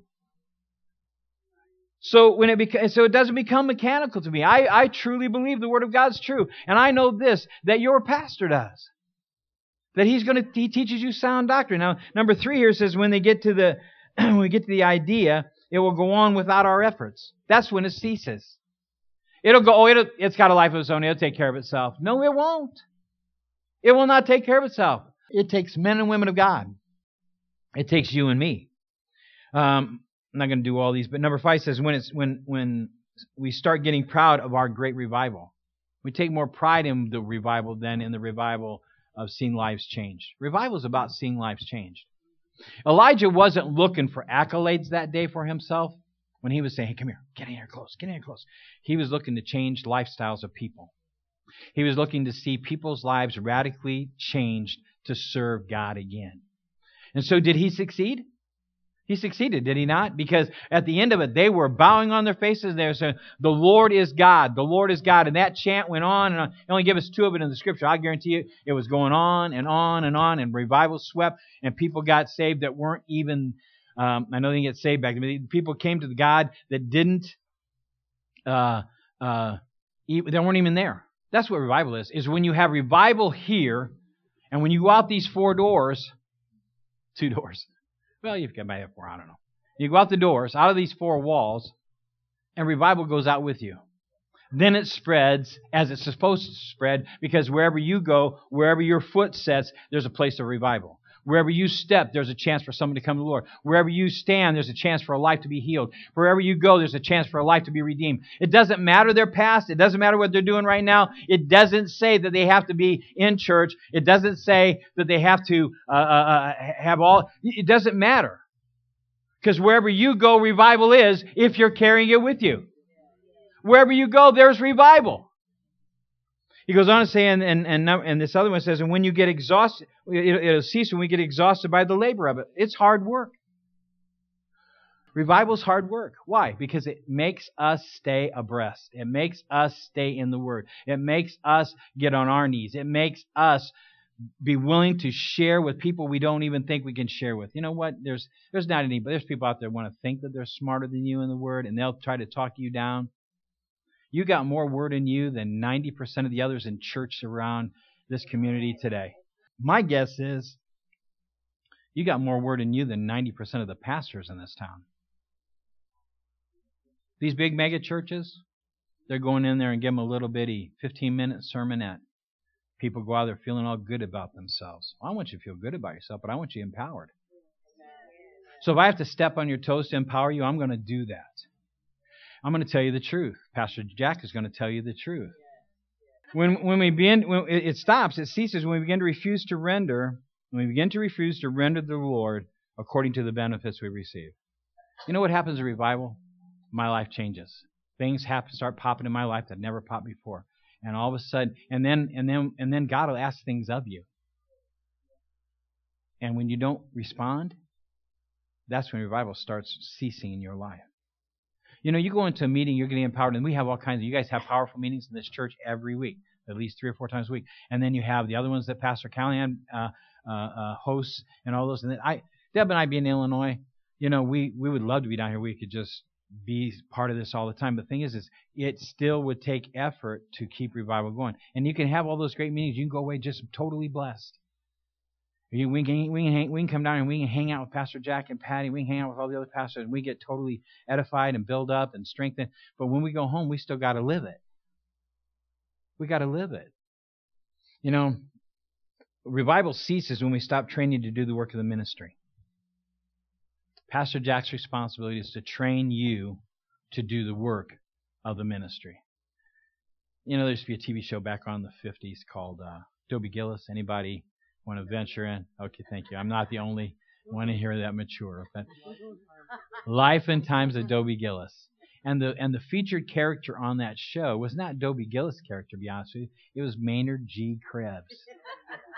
Speaker 1: So when it beca- so it doesn't become mechanical to me. I, I truly believe the Word of God's true. And I know this, that your pastor does. That he's going to, he teaches you sound doctrine. Now, number three here says when they get to the, when we get to the idea, it will go on without our efforts. That's when it ceases. It'll go, oh, it'll, it's got a life of its own. It'll take care of itself. No, it won't. It will not take care of itself. It takes men and women of God. It takes you and me. Um, I'm not going to do all these, but number five says when it's when when we start getting proud of our great revival. We take more pride in the revival than in the revival of seeing lives changed. Revival is about seeing lives changed. Elijah wasn't looking for accolades that day for himself when he was saying, hey, come here, get in here close, get in here close. He was looking to change lifestyles of people. He was looking to see people's lives radically changed to serve God again. And so did he succeed? He succeeded, did he not? Because at the end of it, they were bowing on their faces. They were saying, the Lord is God. The Lord is God. And that chant went on and on. They only give us two of it in the Scripture. I guarantee you it was going on and on and on. And revival swept. And people got saved that weren't even, um, I know they didn't get saved back then. People came to the God that didn't, uh, uh, they weren't even there. That's what revival is. Is when you have revival here. And when you go out these four doors, two doors. Well, you've got by four, I don't know. You go out the doors, out of these four walls, and revival goes out with you. Then it spreads as it's supposed to spread, because wherever you go, wherever your foot sets, there's a place of revival. Wherever you step, there's a chance for someone to come to the Lord. Wherever you stand, there's a chance for a life to be healed. Wherever you go, there's a chance for a life to be redeemed. It doesn't matter their past. It doesn't matter what they're doing right now. It doesn't say that they have to be in church. It doesn't say that they have to uh, uh, have all. It doesn't matter. Because wherever you go, revival is if you're carrying it with you. Wherever you go, there's revival. He goes on to say, and, and, and, and this other one says, and when you get exhausted, it, it'll cease when we get exhausted by the labor of it. It's hard work. Revival's hard work. Why? Because it makes us stay abreast. It makes us stay in the Word. It makes us get on our knees. It makes us be willing to share with people we don't even think we can share with. You know what? There's there's not any, but there's people out there who want to think that they're smarter than you in the Word, and they'll try to talk you down. You got more Word in you than ninety percent of the others in church around this community today. My guess is you got more Word in you than ninety percent of the pastors in this town. These big mega churches, they're going in there and give them a little bitty fifteen-minute sermonette. People go out there feeling all good about themselves. Well, I want you to feel good about yourself, but I want you empowered. So if I have to step on your toes to empower you, I'm going to do that. I'm going to tell you the truth. Pastor Jack is going to tell you the truth. When when we begin, when it stops, it ceases when we begin to refuse to render, when we begin to refuse to render the Lord according to the benefits we receive. You know what happens in revival? My life changes. Things happen, start popping in my life that never popped before. And all of a sudden, and then and then and then God will ask things of you. And when you don't respond, that's when revival starts ceasing in your life. You know, you go into a meeting, you're getting empowered, and we have all kinds of, you guys have powerful meetings in this church every week, at least three or four times a week. And then you have the other ones that Pastor Callahan uh, uh, uh, hosts and all those. And then I, Deb and I being in Illinois, you know, we, we would love to be down here. We could just be part of this all the time. But the thing is, is it still would take effort to keep revival going. And you can have all those great meetings. You can go away just totally blessed. We can, we, can, we, can hang, we can come down and we can hang out with Pastor Jack and Patty. We can hang out with all the other pastors, and we get totally edified and built up and strengthened. But when we go home, we still got to live it. We got to live it. You know, revival ceases when we stop training to do the work of the ministry. Pastor Jack's responsibility is to train you to do the work of the ministry. You know, there used to be a T V show back on in the fifties called uh, Dobie Gillis. Anybody want to venture in? Okay, thank you. I'm not the only one to hear that mature. Okay? Life and Times of Dobie Gillis. And the and the featured character on that show was not Dobie Gillis' character, to be honest with you. It was Maynard G. Krebs.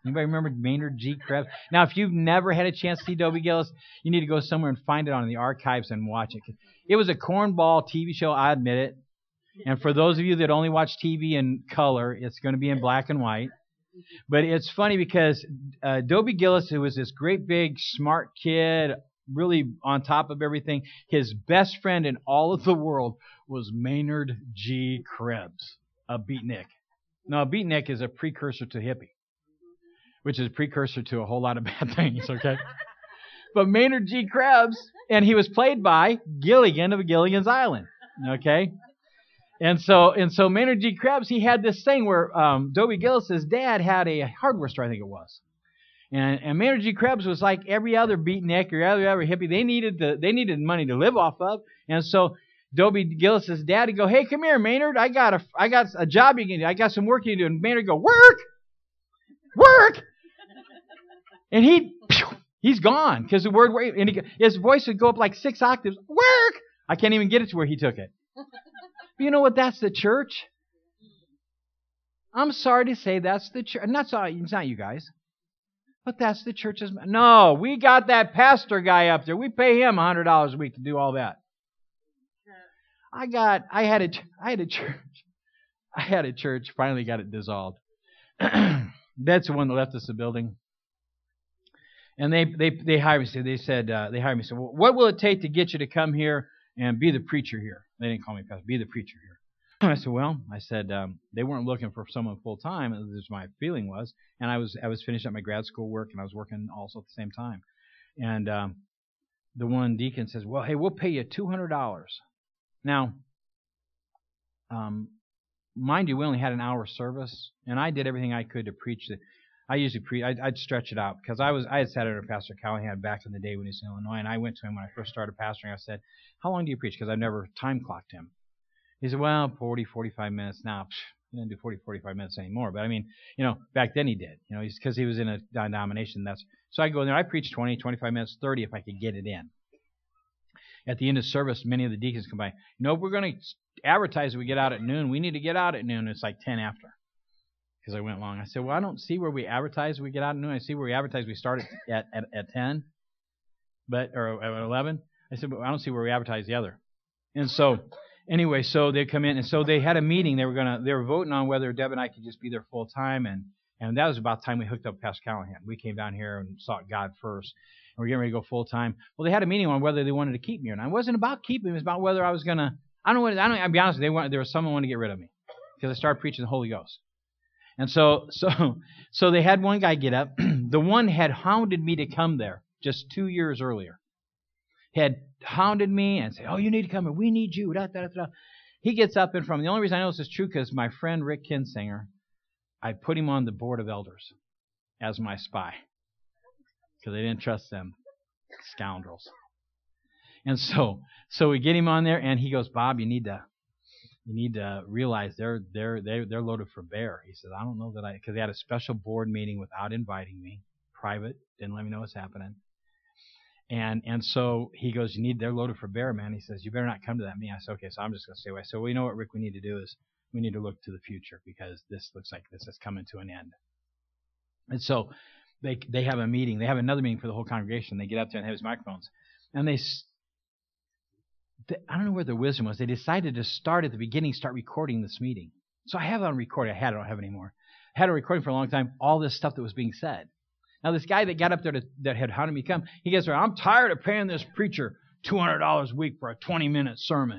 Speaker 1: Anybody remember Maynard G. Krebs? Now, if you've never had a chance to see Dobie Gillis, you need to go somewhere and find it on the archives and watch it. It was a cornball T V show, I admit it. And for those of you that only watch T V in color, it's going to be in black and white. But it's funny because uh, Dobie Gillis, who was this great big smart kid, really on top of everything, his best friend in all of the world was Maynard G. Krebs, a beatnik. Now, a beatnik is a precursor to hippie, which is a precursor to a whole lot of bad things, okay? But Maynard G. Krebs, and he was played by Gilligan of Gilligan's Island, okay? And so and so Maynard G. Krebs, he had this thing where um, Dobie Gillis' dad had a hardware store, I think it was. And, and Maynard G. Krebs was like every other beatnik or every other hippie. They needed the, they needed money to live off of. And so Dobie Gillis' dad would go, hey, come here, Maynard. I got a, I got a job you can do. I got some work you can do. And Maynard would go, work? Work? And he, he's gone because the word, and he, his voice would go up like six octaves. Work! I can't even get it to where he took it. But you know what? That's the church. I'm sorry to say that's the church. Not sorry, it's not you guys. But that's the church's. No, we got that pastor guy up there. We pay him one hundred dollars a week to do all that. I got, I had a, I had a church. I had a church, finally got it dissolved. That's the one that left us the building. And they, they, they hired me. They said, uh, they hired me. Said, well, what will it take to get you to come here and be the preacher here? They didn't call me pastor. Be the preacher here. I said, well, I said um, they weren't looking for someone full time. As my feeling was, and I was, I was finishing up my grad school work, and I was working also at the same time. And um, the one deacon says, well, hey, we'll pay you two hundred dollars. Now, um, mind you, we only had an hour service, and I did everything I could to preach. The, I usually pre, I'd, I'd stretch it out because I was, I had sat under Pastor Callahan back in the day when he was in Illinois, and I went to him when I first started pastoring. I said, "How long do you preach?" Because I've never time clocked him. He said, "Well, forty, forty-five minutes now." Psh, he didn't do forty, forty-five minutes anymore. But I mean, you know, back then he did. You know, he's because he was in a denomination. That's so I go in there. I preach twenty, twenty-five minutes, thirty if I could get it in. At the end of service, many of the deacons come by. No, we're going to advertise that we get out at noon. We need to get out at noon. It's like ten after. Because I went long. I said, well, I don't see where we advertise we get out at noon. I see where we advertise we start at, at, at ten, but or at eleven. I said, but I don't see where we advertise the other. And so, anyway, so they come in, and so they had a meeting. They were gonna, they were voting on whether Deb and I could just be there full time, and and that was about the time we hooked up Pastor Callahan. We came down here and sought God first, and we're getting ready to go full time. Well, they had a meeting on whether they wanted to keep me or not. It wasn't about keeping me; it was about whether I was gonna. I don't know. What, I don't. I'll be honest with you, they wanted, there was someone who wanted to get rid of me because I started preaching the Holy Ghost. And so, so, so they had one guy get up. The one had hounded me to come there just two years earlier. Had hounded me and said, "Oh, you need to come here. We need you." Da, da, da, da. He gets up and from. The only reason I know this is true because my friend Rick Kinsinger, I put him on the board of elders as my spy because they didn't trust them scoundrels. And so, so we get him on there, and he goes, "Bob, you need to." You need to realize they're they're they're they're loaded for bear. He says, I don't know that I, because they had a special board meeting without inviting me, private, didn't let me know what's happening. And and so he goes, you need, they're loaded for bear, man. He says, you better not come to that meeting. I said, okay, so I'm just going to stay away. So well, you know what, Rick, we need to do is we need to look to the future because this looks like this is coming to an end. And so they they have a meeting. They have another meeting for the whole congregation. They get up there and have his microphones, and they. I don't know where their wisdom was. They decided to start at the beginning, start recording this meeting. So I have it on recording. I had it, I don't have it anymore. I had it recording for a long time, all this stuff that was being said. Now, this guy that got up there to, that had hounded me come, he gets there, I'm tired of paying this preacher two hundred dollars a week for a twenty-minute sermon.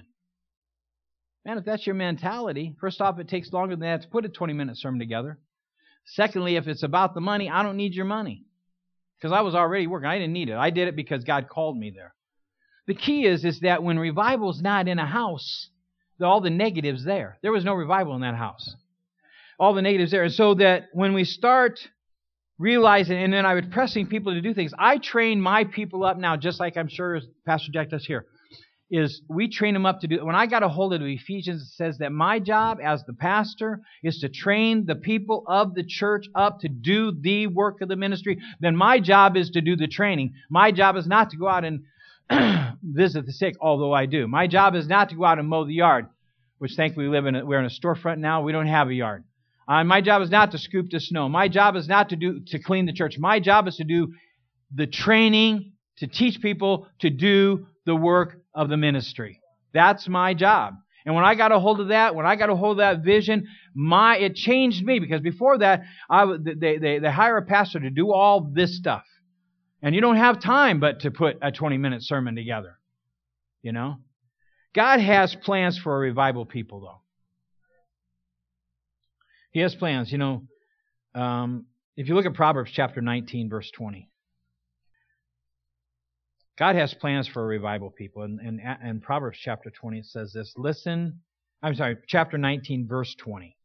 Speaker 1: Man, if that's your mentality, first off, it takes longer than that to put a twenty-minute sermon together. Secondly, if it's about the money, I don't need your money. Because I was already working. I didn't need it. I did it because God called me there. The key is, is that when revival's not in a house, all the negatives there. There was no revival in that house. All the negatives there. And so that when we start realizing, and then I was pressing people to do things, I train my people up now, just like I'm sure Pastor Jack does here, is we train them up to do, when I got a hold of the Ephesians, it says that my job as the pastor is to train the people of the church up to do the work of the ministry. Then my job is to do the training. My job is not to go out and visit the sick, although I do. My job is not to go out and mow the yard, which thankfully we live in a, we're in a storefront now. We don't have a yard. Uh, my job is not to scoop the snow. My job is not to do to clean the church. My job is to do the training, to teach people to do the work of the ministry. That's my job. And when I got a hold of that, when I got a hold of that vision, my it changed me, because before that, I they they they hire a pastor to do all this stuff, and you don't have time but to put a twenty minute sermon together. You know, God has plans for a revival people, though. He has plans. You know, um, if you look at Proverbs chapter nineteen, verse twenty. God has plans for a revival people. And in, in, in Proverbs chapter twenty, it says this. Listen, I'm sorry, chapter nineteen, verse twenty.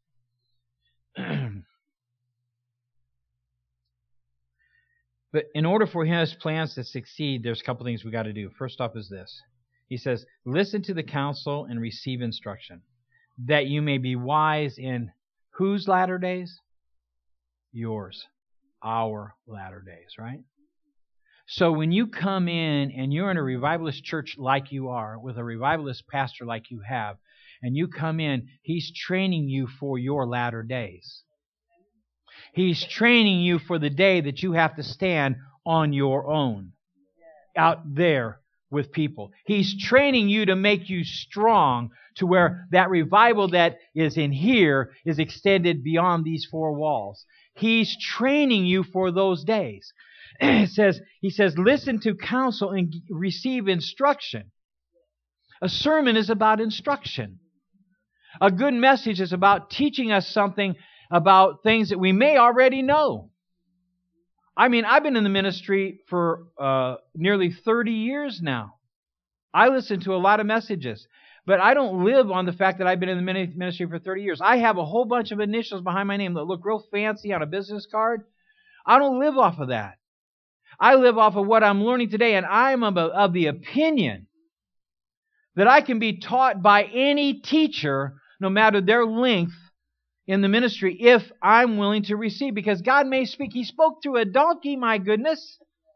Speaker 1: But in order for his plans to succeed, there's a couple things we got to do. First off is this. He says, listen to the counsel and receive instruction, that you may be wise in whose latter days? Yours. Our latter days, right? So when you come in and you're in a revivalist church like you are, with a revivalist pastor like you have, and you come in, he's training you for your latter days. He's training you for the day that you have to stand on your own, out there with people. He's training you to make you strong to where that revival that is in here is extended beyond these four walls. He's training you for those days. It says, he says, listen to counsel and receive instruction. A sermon is about instruction. A good message is about teaching us something about things that we may already know. I mean, I've been in the ministry for uh, nearly thirty years now. I listen to a lot of messages, but I don't live on the fact that I've been in the ministry for thirty years. I have a whole bunch of initials behind my name that look real fancy on a business card. I don't live off of that. I live off of what I'm learning today, and I'm of, of the opinion that I can be taught by any teacher, no matter their length in the ministry, if I'm willing to receive. Because God may speak. He spoke through a donkey, my goodness.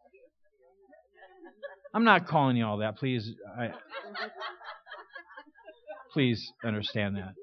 Speaker 1: I'm not calling you all that. Please, I, please understand that.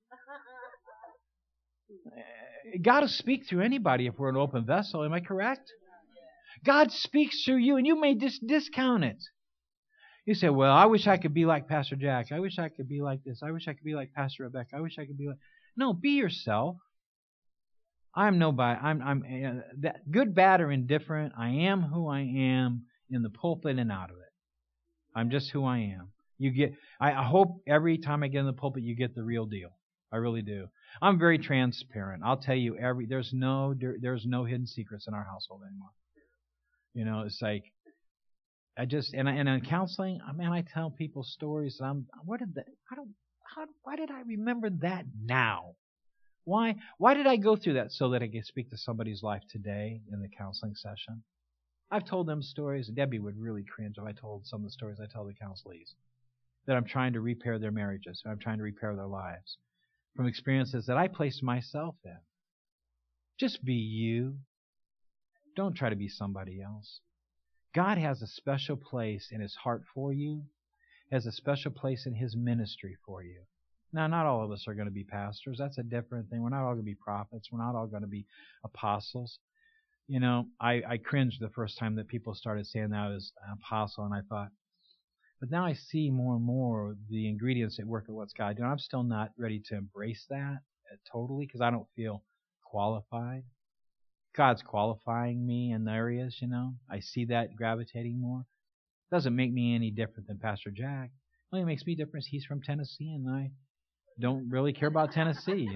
Speaker 1: God will speak through anybody if we're an open vessel. Am I correct? God speaks through you, and you may just discount it. You say, well, I wish I could be like Pastor Jack. I wish I could be like this. I wish I could be like Pastor Rebecca. I wish I could be like... No, be yourself. I'm nobody. I'm, I'm uh, that, good, bad, or indifferent. I am who I am in the pulpit and out of it. I'm just who I am. You get. I, I hope every time I get in the pulpit, you get the real deal. I really do. I'm very transparent. I'll tell you every. There's no. There, there's no hidden secrets in our household anymore. You know, it's like, I just, and, and in counseling, I mean, I tell people stories, and I'm, what did that, I don't, how, why did I remember that now? Why, why did I go through that? So that I could speak to somebody's life today in the counseling session. I've told them stories, Debbie would really cringe if I told some of the stories I tell the counselees, that I'm trying to repair their marriages, I'm trying to repair their lives, from experiences that I placed myself in. Just be you. Don't try to be somebody else. God has a special place in His heart for you, has a special place in His ministry for you. Now, not all of us are going to be pastors. That's a different thing. We're not all going to be prophets. We're not all going to be apostles. You know, I, I cringed the first time that people started saying that I was an apostle, and I thought, but now I see more and more the ingredients that work at what's God doing. I'm still not ready to embrace that totally because I don't feel qualified. God's qualifying me in the areas, you know. I see that gravitating more. Doesn't make me any different than Pastor Jack. Only makes me different is he's from Tennessee and I don't really care about Tennessee.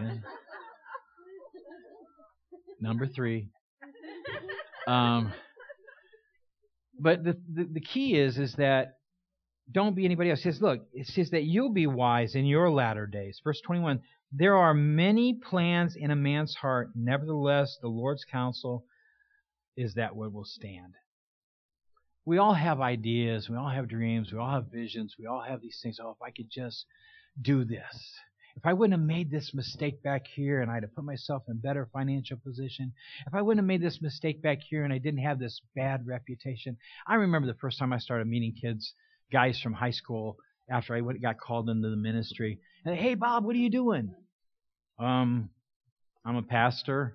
Speaker 1: Number three. Um, but the, the the key is is that don't be anybody else. It says, look, it says that you'll be wise in your latter days. Verse twenty-one. There are many plans in a man's heart. Nevertheless, the Lord's counsel is that what will stand. We all have ideas. We all have dreams. We all have visions. We all have these things. Oh, if I could just do this. If I wouldn't have made this mistake back here and I'd have put myself in a better financial position. If I wouldn't have made this mistake back here and I didn't have this bad reputation. I remember the first time I started meeting kids, guys from high school, after I got called into the ministry. And, hey, Bob, what are you doing? Um, I'm a pastor.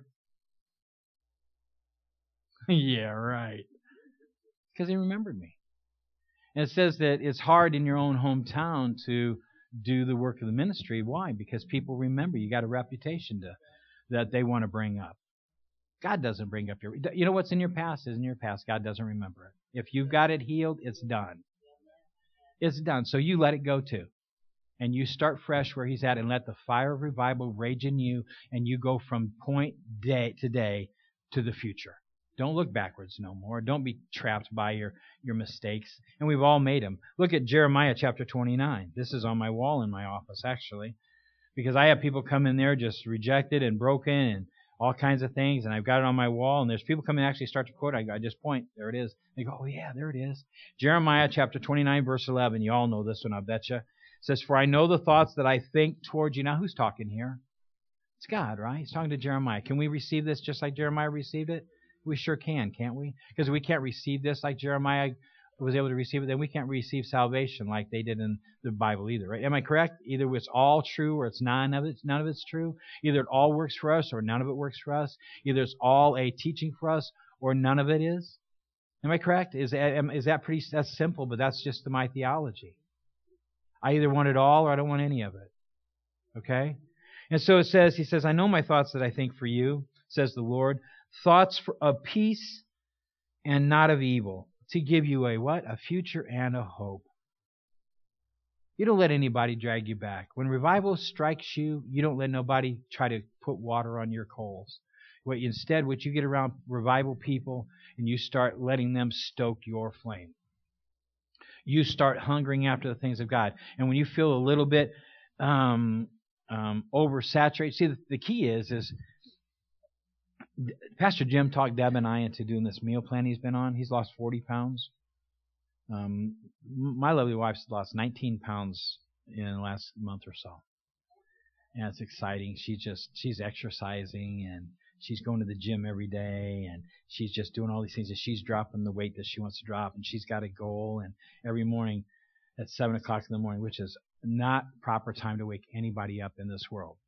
Speaker 1: Yeah, right. Because he remembered me. And it says that it's hard in your own hometown to do the work of the ministry. Why? Because people remember. You got a reputation to that they want to bring up. God doesn't bring up your... You know what's in your past is in your past. God doesn't remember it. If you've got it healed, it's done. It's done. So you let it go too. And you start fresh where he's at and let the fire of revival rage in you, and you go from point day to day to the future. Don't look backwards no more. Don't be trapped by your, your mistakes. And we've all made them. Look at Jeremiah chapter twenty-nine. This is on my wall in my office, actually. Because I have people come in there just rejected and broken and all kinds of things. And I've got it on my wall. And there's people come in and actually start to quote. I, I just point. There it is. They go, oh, yeah, there it is. Jeremiah chapter twenty-nine, verse eleven. You all know this one, I bet you. It says, for I know the thoughts that I think towards you. Now, who's talking here? It's God, right? He's talking to Jeremiah. Can we receive this just like Jeremiah received it? We sure can, can't we? Because we can't receive this like Jeremiah was able to receive it, then we can't receive salvation like they did in the Bible either, right? Am I correct? Either it's all true or it's none of it. None of it's true. Either it all works for us or none of it works for us. Either it's all a teaching for us or none of it is. Am I correct? Is is that pretty? That's simple, but that's just my theology. I either want it all or I don't want any of it. Okay? And so it says, he says, I know my thoughts that I think for you, says the Lord, thoughts for, of peace and not of evil, to give you a what? A future and a hope. You don't let anybody drag you back. When revival strikes you, you don't let nobody try to put water on your coals. What instead, what you get around revival people and you start letting them stoke your flame. You start hungering after the things of God. And when you feel a little bit um, um, oversaturated, see, the, the key is, is Pastor Jim talked Deb and I into doing this meal plan he's been on. He's lost forty pounds. Um, my lovely wife's lost nineteen pounds in the last month or so. And it's exciting. She's just, she's exercising and she's going to the gym every day and she's just doing all these things and she's dropping the weight that she wants to drop and she's got a goal. And every morning at seven o'clock in the morning, which is not proper time to wake anybody up in this world.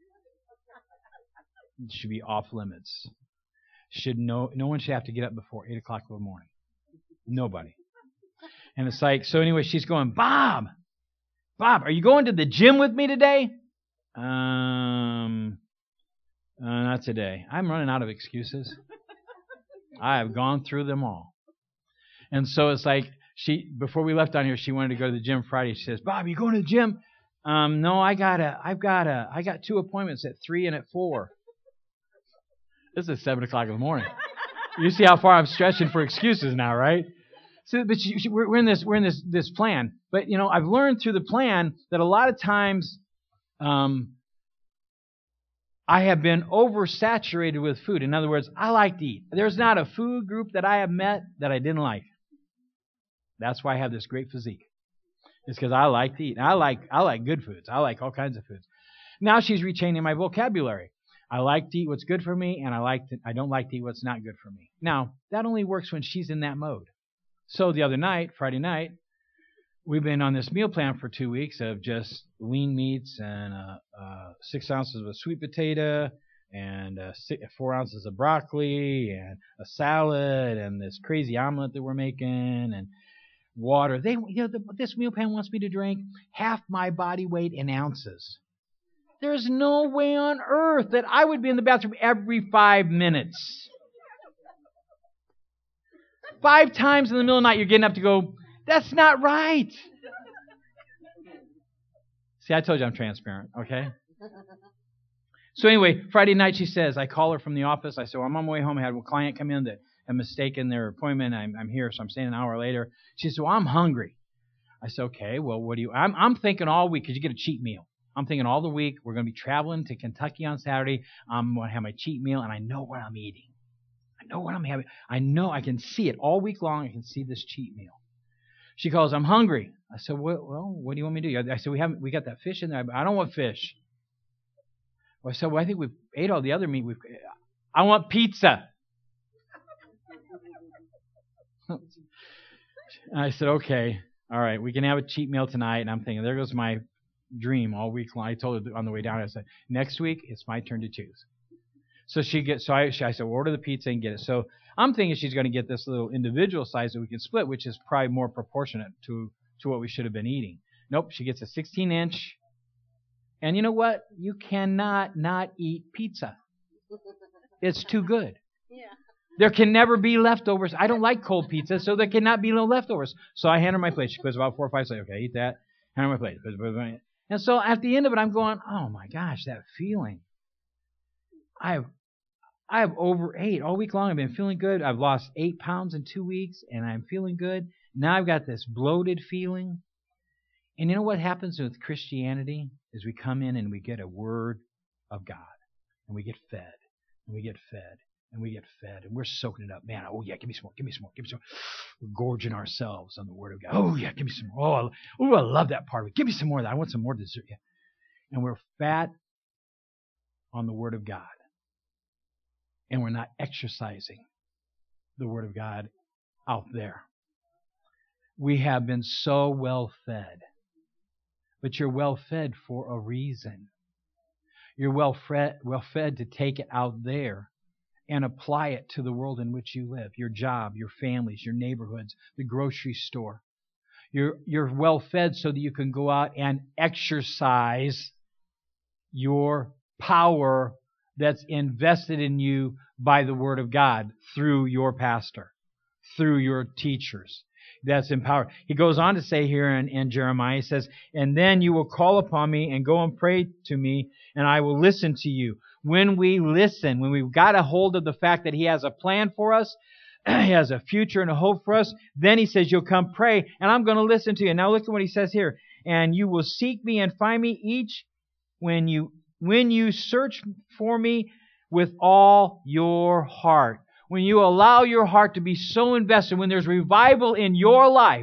Speaker 1: It should be off limits. Should no no one should have to get up before eight o'clock in the morning. Nobody. And it's like, so anyway, she's going, Bob, Bob, are you going to the gym with me today? Um, uh, not today. I'm running out of excuses. I have gone through them all. And so it's like, she before we left down here, she wanted to go to the gym Friday. She says, Bob, you going to the gym? Um, no, I gotta, I've got a, I got two appointments at three and at four. This is seven o'clock in the morning. You see how far I'm stretching for excuses now, right? So, but she, she, we're, we're in this, we're in this, this plan. But you know, I've learned through the plan that a lot of times, um, I have been oversaturated with food. In other words, I like to eat. There's not a food group that I have met that I didn't like. That's why I have this great physique. It's because I like to eat. And I like, I like good foods. I like all kinds of foods. Now she's rechaining my vocabulary. I like to eat what's good for me, and I like to, I don't like to eat what's not good for me. Now, that only works when she's in that mode. So the other night, Friday night, we've been on this meal plan for two weeks of just lean meats and uh, uh, six ounces of sweet potato and uh, six, four ounces of broccoli and a salad and this crazy omelet that we're making and water. They, you know, the, this meal plan wants me to drink half my body weight in ounces. There's no way on earth that I would be in the bathroom every five minutes. Five times in the middle of the night, you're getting up to go, that's not right. See, I told you I'm transparent, okay? So anyway, Friday night she says, I call her from the office. I said, well, I'm on my way home. I had a client come in that had mistaken their appointment. I'm, I'm here, so I'm staying an hour later. She said, well, I'm hungry. I said, okay, well, what do you... I'm, I'm thinking all week, because you get a cheat meal. I'm thinking all the week, we're going to be traveling to Kentucky on Saturday. I'm going to have my cheat meal, and I know what I'm eating. I know what I'm having. I know I can see it all week long. I can see this cheat meal. She calls, I'm hungry. I said, well, well what do you want me to do? I said, we haven't. We got that fish in there. I don't want fish. Well, I said, well, I think we've ate all the other meat. We've. I want pizza. I said, okay, all right, we can have a cheat meal tonight. And I'm thinking, there goes my dream all week long. I told her on the way down, I said, next week, it's my turn to choose. So she gets. So I, she, I said, well, order the pizza and get it. So I'm thinking she's going to get this little individual size that we can split, which is probably more proportionate to to what we should have been eating. Nope, she gets a sixteen inch. And you know what? You cannot not eat pizza. It's too good.
Speaker 2: Yeah.
Speaker 1: There can never be leftovers. I don't like cold pizza, so there cannot be no leftovers. So I hand her my plate. She puts about four or five. Say, okay, eat that. Hand her my plate. And so at the end of it, I'm going, oh my gosh, that feeling. I've I've overate all week long. I've been feeling good. I've lost eight pounds in two weeks, and I'm feeling good. Now I've got this bloated feeling. And you know what happens with Christianity is we come in and we get a word of God, and we get fed, and we get fed, and we get fed, and we're soaking it up. Man, oh yeah, give me some more, give me some more, give me some more. We're gorging ourselves on the word of God. Oh yeah, give me some more. Oh, I, oh, I love that part of it. Give me some more of that. I want some more dessert. Yeah. And we're fat on the word of God. And we're not exercising the word of God out there. We have been so well fed. But you're well fed for a reason. You're well fed, well fed to take it out there and apply it to the world in which you live. Your job, your families, your neighborhoods, the grocery store. You're, you're well fed so that you can go out and exercise your power that's invested in you by the Word of God through your pastor, through your teachers. That's empowered. He goes on to say here in, in Jeremiah, he says, and then you will call upon me and go and pray to me, and I will listen to you. When we listen, when we've got a hold of the fact that He has a plan for us, He has a future and a hope for us, then He says, you'll come pray, and I'm going to listen to you. Now look at what He says here. And you will seek me and find me each when you when you search for me with all your heart. When you allow your heart to be so invested, when there's revival in your life,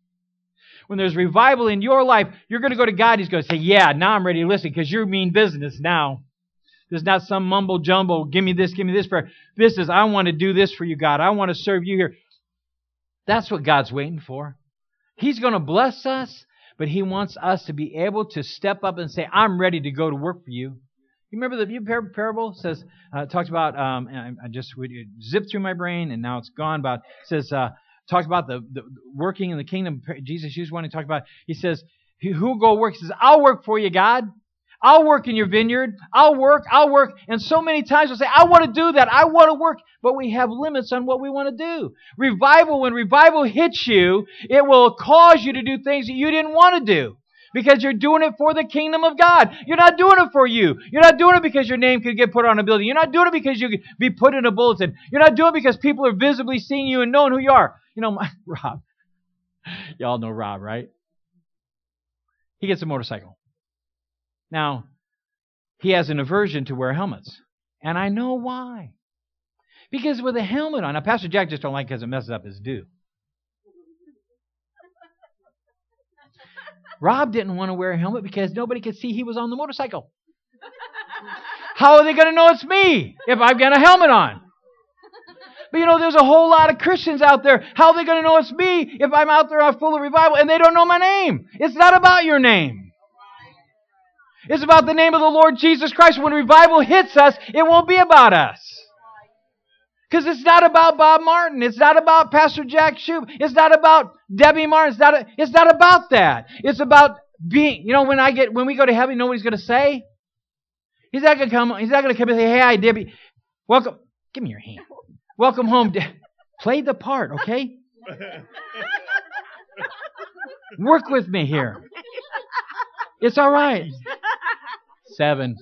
Speaker 1: when there's revival in your life, you're going to go to God. He's going to say, yeah, now I'm ready to listen because you're mean business now. There's not some mumble jumble. Give me this, give me this prayer. This is, I want to do this for you, God. I want to serve you here. That's what God's waiting for. He's going to bless us, but He wants us to be able to step up and say, I'm ready to go to work for you. You remember the par- parable? It says, uh, talked about, um, and I just would zip through my brain and now it's gone. About it says, uh, talked about the, the working in the kingdom. Jesus used one to talk about. He says, who will go work? He says, I'll work for you, God. I'll work in your vineyard. I'll work. I'll work. And so many times we'll say, I want to do that. I want to work. But we have limits on what we want to do. Revival, when revival hits you, it will cause you to do things that you didn't want to do. Because you're doing it for the kingdom of God. You're not doing it for you. You're not doing it because your name could get put on a building. You're not doing it because you could be put in a bulletin. You're not doing it because people are visibly seeing you and knowing who you are. You know, my, Rob. Y'all know Rob, right? He gets a motorcycle. Now, he has an aversion to wear helmets. And I know why. Because with a helmet on, now Pastor Jack just don't like it because it messes up his do. Rob didn't want to wear a helmet because nobody could see he was on the motorcycle. How are they going to know it's me if I've got a helmet on? But you know, there's a whole lot of Christians out there. How are they going to know it's me if I'm out there full of revival and they don't know my name? It's not about your name. It's about the name of the Lord Jesus Christ. When revival hits us, it won't be about us. Because it's not about Bob Martin. It's not about Pastor Jack Shoup. It's not about Debbie Martin. It's not, a, it's not about that. It's about being, you know, when I get, when we go to heaven, you know what He's going to say? He's not going to come, He's not going to come and say, hey, hi, Debbie. Welcome. Give me your hand. Welcome home. De- Play the part, okay? Work with me here. It's all right. Seven.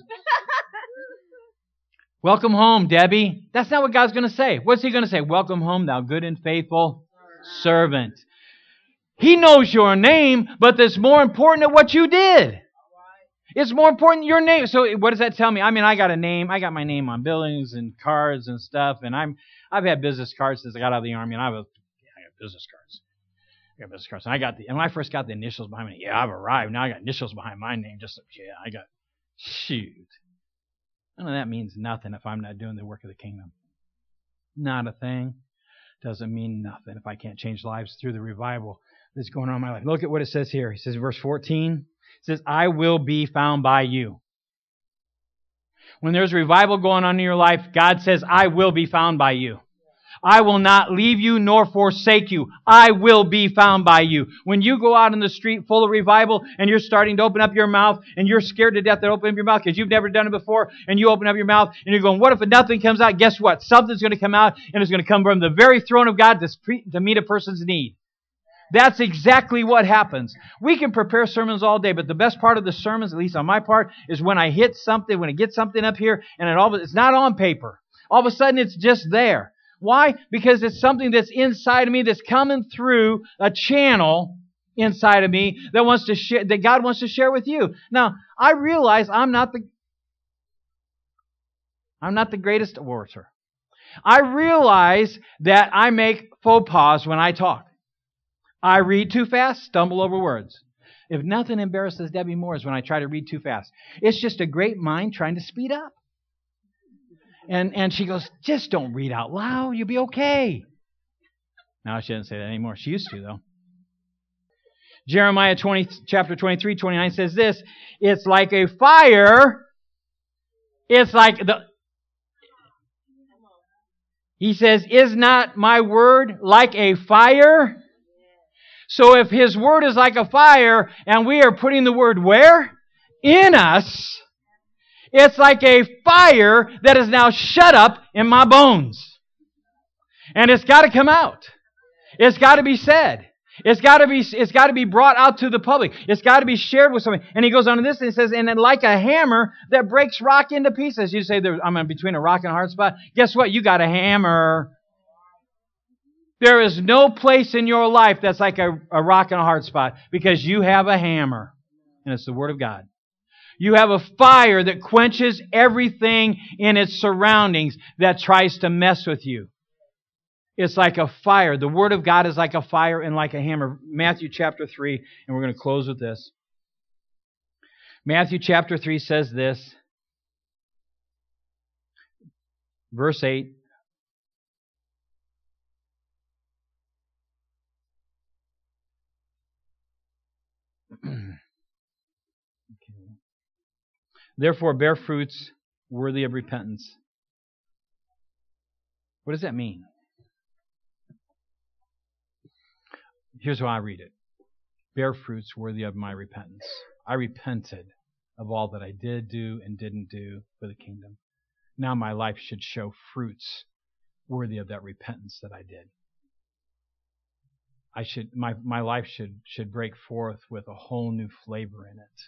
Speaker 1: Welcome home, Debbie. That's not what God's going to say. What's He going to say? Welcome home, thou good and faithful servant. He knows your name, but it's more important than what you did. It's more important your name. So what does that tell me? I mean, I got a name. I got my name on buildings and cards and stuff, and I'm I've had business cards since I got out of the Army, and I have yeah, I got business cards. I got business cards. And I got the and when I first got the initials behind me, yeah, I've arrived. Now I got initials behind my name. Just yeah, I got shoot. None of that means nothing if I'm not doing the work of the kingdom. Not a thing. Doesn't mean nothing if I can't change lives through the revival that's going on in my life. Look at what it says here. It says, verse fourteen, it says, I will be found by you. When there's revival going on in your life, God says, I will be found by you. I will not leave you nor forsake you. I will be found by you. When you go out in the street full of revival and you're starting to open up your mouth and you're scared to death to open up your mouth because you've never done it before, and you open up your mouth and you're going, what if nothing comes out? Guess what? Something's going to come out, and it's going to come from the very throne of God to meet a person's need. That's exactly what happens. We can prepare sermons all day, but the best part of the sermons, at least on my part, is when I hit something, when I get something up here, and it all, it's not on paper. All of a sudden, it's just there. Why? Because it's something that's inside of me that's coming through a channel inside of me that wants to share, that God wants to share with you. Now, I realize I'm not the I'm not the greatest orator. I realize that I make faux pas when I talk. I read too fast, stumble over words. If nothing embarrasses Debbie more is when I try to read too fast. It's just a great mind trying to speed up. And and she goes, just don't read out loud. You'll be okay. Now, she doesn't say that anymore. She used to, though. Jeremiah twenty, chapter twenty-three, twenty-nine says this. It's like a fire. It's like the... He says, is not my word like a fire? So if His word is like a fire, and we are putting the word where? In us. It's like a fire that is now shut up in my bones. And it's got to come out. It's got to be said. It's got to be, it's got to be brought out to the public. It's got to be shared with somebody. And he goes on to this and he says, and then like a hammer that breaks rock into pieces. You say, I'm in between a rock and a hard spot. Guess what? You got a hammer. There is no place in your life that's like a, a rock and a hard spot because you have a hammer. And it's the Word of God. You have a fire that quenches everything in its surroundings that tries to mess with you. It's like a fire. The Word of God is like a fire and like a hammer. Matthew chapter three, and we're going to close with this. Matthew chapter three says this. Verse eight. Therefore, bear fruits worthy of repentance. What does that mean? Here's how I read it. Bear fruits worthy of my repentance. I repented of all that I did do and didn't do for the kingdom. Now my life should show fruits worthy of that repentance that I did. I should my, my life should should break forth with a whole new flavor in it.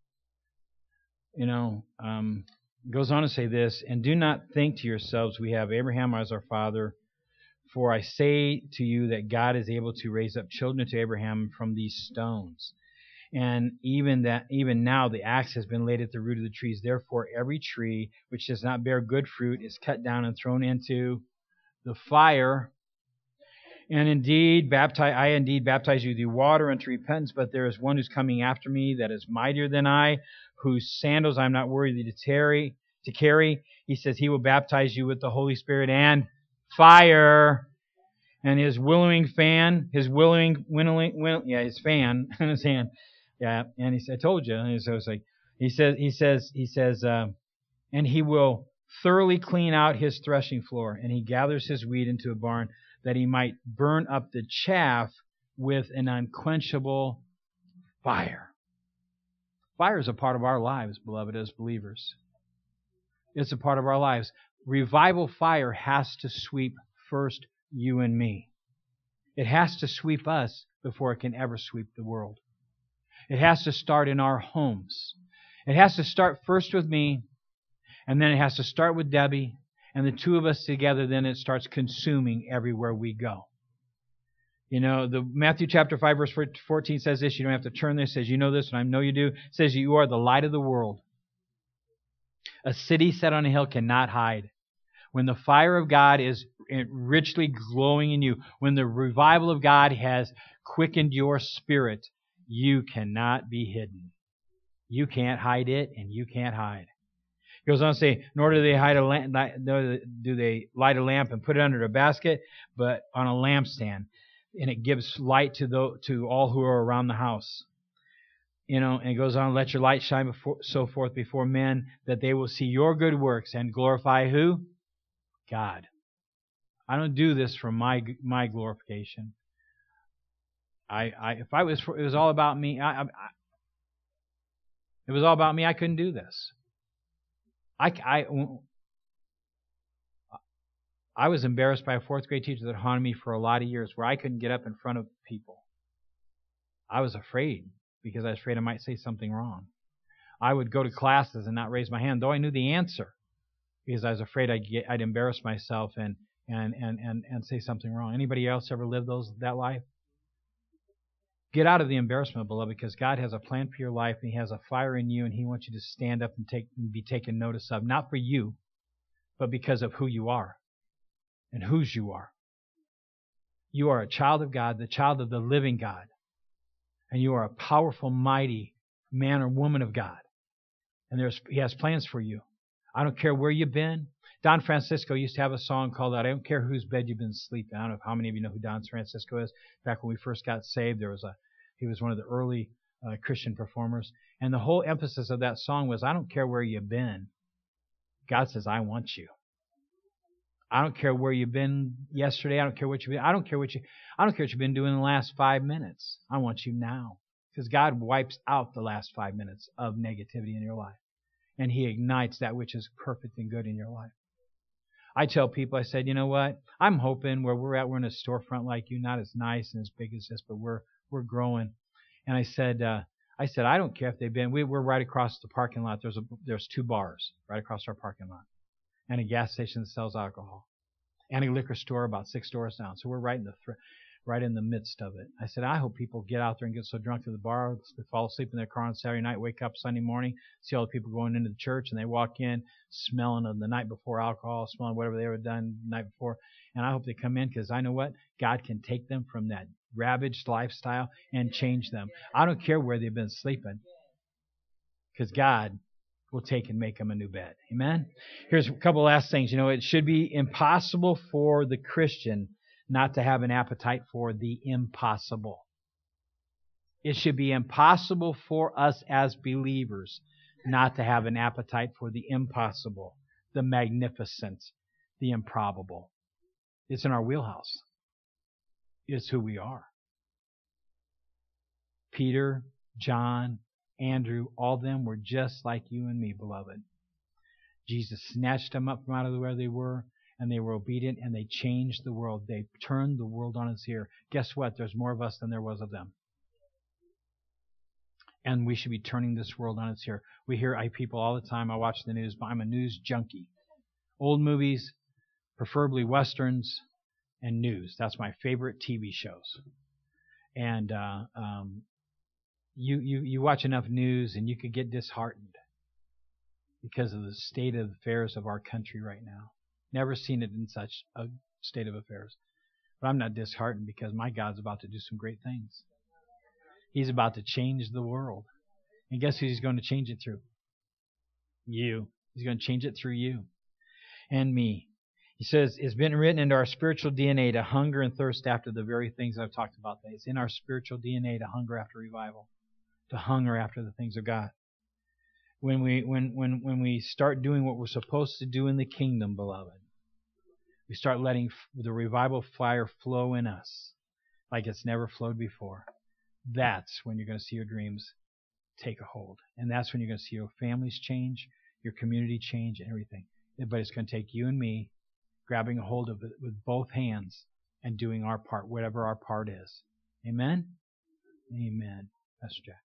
Speaker 1: You know, um, it goes on to say this, and do not think to yourselves, we have Abraham as our father, for I say to you that God is able to raise up children to Abraham from these stones. And even that, even now the axe has been laid at the root of the trees. Therefore, every tree which does not bear good fruit is cut down and thrown into the fire. And indeed, baptize, I indeed baptize you with the water unto repentance, but there is one who's coming after me that is mightier than I, whose sandals I'm not worthy to tarry, to carry. He says he will baptize you with the Holy Spirit and fire. And his willowing fan, his willowing, winnowing, win, yeah, his fan in his hand. Yeah, and he said, I told you. And so it's like, he says, he says, he says, uh, and he will thoroughly clean out his threshing floor, and he gathers his wheat into a barn, that he might burn up the chaff with an unquenchable fire. Fire is a part of our lives, beloved, as believers. It's a part of our lives. Revival fire has to sweep first you and me. It has to sweep us before it can ever sweep the world. It has to start in our homes. It has to start first with me, and then it has to start with Debbie, and the two of us together, then it starts consuming everywhere we go. You know, the Matthew chapter five, verse fourteen says this. You don't have to turn this. It says, you know this, and I know you do. It says, you are the light of the world. A city set on a hill cannot hide. When the fire of God is richly glowing in you, when the revival of God has quickened your spirit, you cannot be hidden. You can't hide it, and you can't hide. He goes on to say, nor do they hide a lamp, do they light a lamp and put it under a basket, but on a lampstand, and it gives light to the, to all who are around the house. You know, and it goes on, let your light shine before, so forth before men, that they will see your good works and glorify who? God. I don't do this for my my glorification. I, I if I was, it was all about me. I, I, it was all about me. I couldn't do this. I, I, I was embarrassed by a fourth grade teacher that haunted me for a lot of years, where I couldn't get up in front of people. I was afraid because I was afraid I might say something wrong. I would go to classes and not raise my hand, though I knew the answer, because I was afraid I'd get, I'd embarrass myself and and and and and say something wrong. Anybody else ever lived those that life? Get out of the embarrassment, beloved, because God has a plan for your life, and He has a fire in you, and He wants you to stand up and take and be taken notice of, not for you, but because of who you are and whose you are. You are a child of God, the child of the living God, and you are a powerful, mighty man or woman of God, and there's He has plans for you. I don't care where you've been. Don Francisco used to have a song called "I Don't Care Whose Bed You've Been Sleeping." I don't know how many of you know who Don Francisco is. Back when we first got saved, there was a he was one of the early uh, Christian performers, and the whole emphasis of that song was, "I don't care where you've been. God says, I want you. I don't care where you've been yesterday. I don't care what you've been. I don't care what you. I don't care what you've been doing in the last five minutes. I want you now, because God wipes out the last five minutes of negativity in your life, and He ignites that which is perfect and good in your life." I tell people, I said, you know what? I'm hoping where we're at, we're in a storefront like you, not as nice and as big as this, but we're we're growing. And I said, uh, I said, I don't care if they've been. We, we're right across the parking lot. There's a there's two bars right across our parking lot, and a gas station that sells alcohol, and a liquor store about six doors down. So we're right in the th- right in the midst of it. I said, I hope people get out there and get so drunk at the bar, they fall asleep in their car on Saturday night, wake up Sunday morning, see all the people going into the church, and they walk in smelling of the night before alcohol, smelling whatever they ever done the night before. And I hope they come in, because I know what? God can take them from that ravaged lifestyle and change them. I don't care where they've been sleeping, because God will take and make them a new bed. Amen? Here's a couple last things. You know, it should be impossible for the Christian not to have an appetite for the impossible. It should be impossible for us as believers not to have an appetite for the impossible, the magnificent, the improbable. It's in our wheelhouse. It's who we are. Peter, John, Andrew, all of them were just like you and me, beloved. Jesus snatched them up from out of where they were, and they were obedient, and they changed the world. They turned the world on its ear. Guess what? There's more of us than there was of them. And we should be turning this world on its ear. We hear I people all the time. I watch the news, but I'm a news junkie. Old movies, preferably westerns, and news. That's my favorite T V shows. And uh, um, you, you, you watch enough news, and you could get disheartened because of the state of affairs of our country right now. Never seen it in such a state of affairs. But I'm not disheartened, because my God's about to do some great things. He's about to change the world. And guess who He's going to change it through? You. He's going to change it through you and me. He says, it's been written into our spiritual D N A to hunger and thirst after the very things I've talked about today. It's in our spiritual D N A to hunger after revival, to hunger after the things of God. When we when when when we start doing what we're supposed to do in the kingdom, beloved, we start letting the revival fire flow in us like it's never flowed before. That's when you're going to see your dreams take a hold. And that's when you're going to see your families change, your community change, and everything. But it's going to take you and me grabbing a hold of it with both hands and doing our part, whatever our part is. Amen? Amen. Pastor Jack.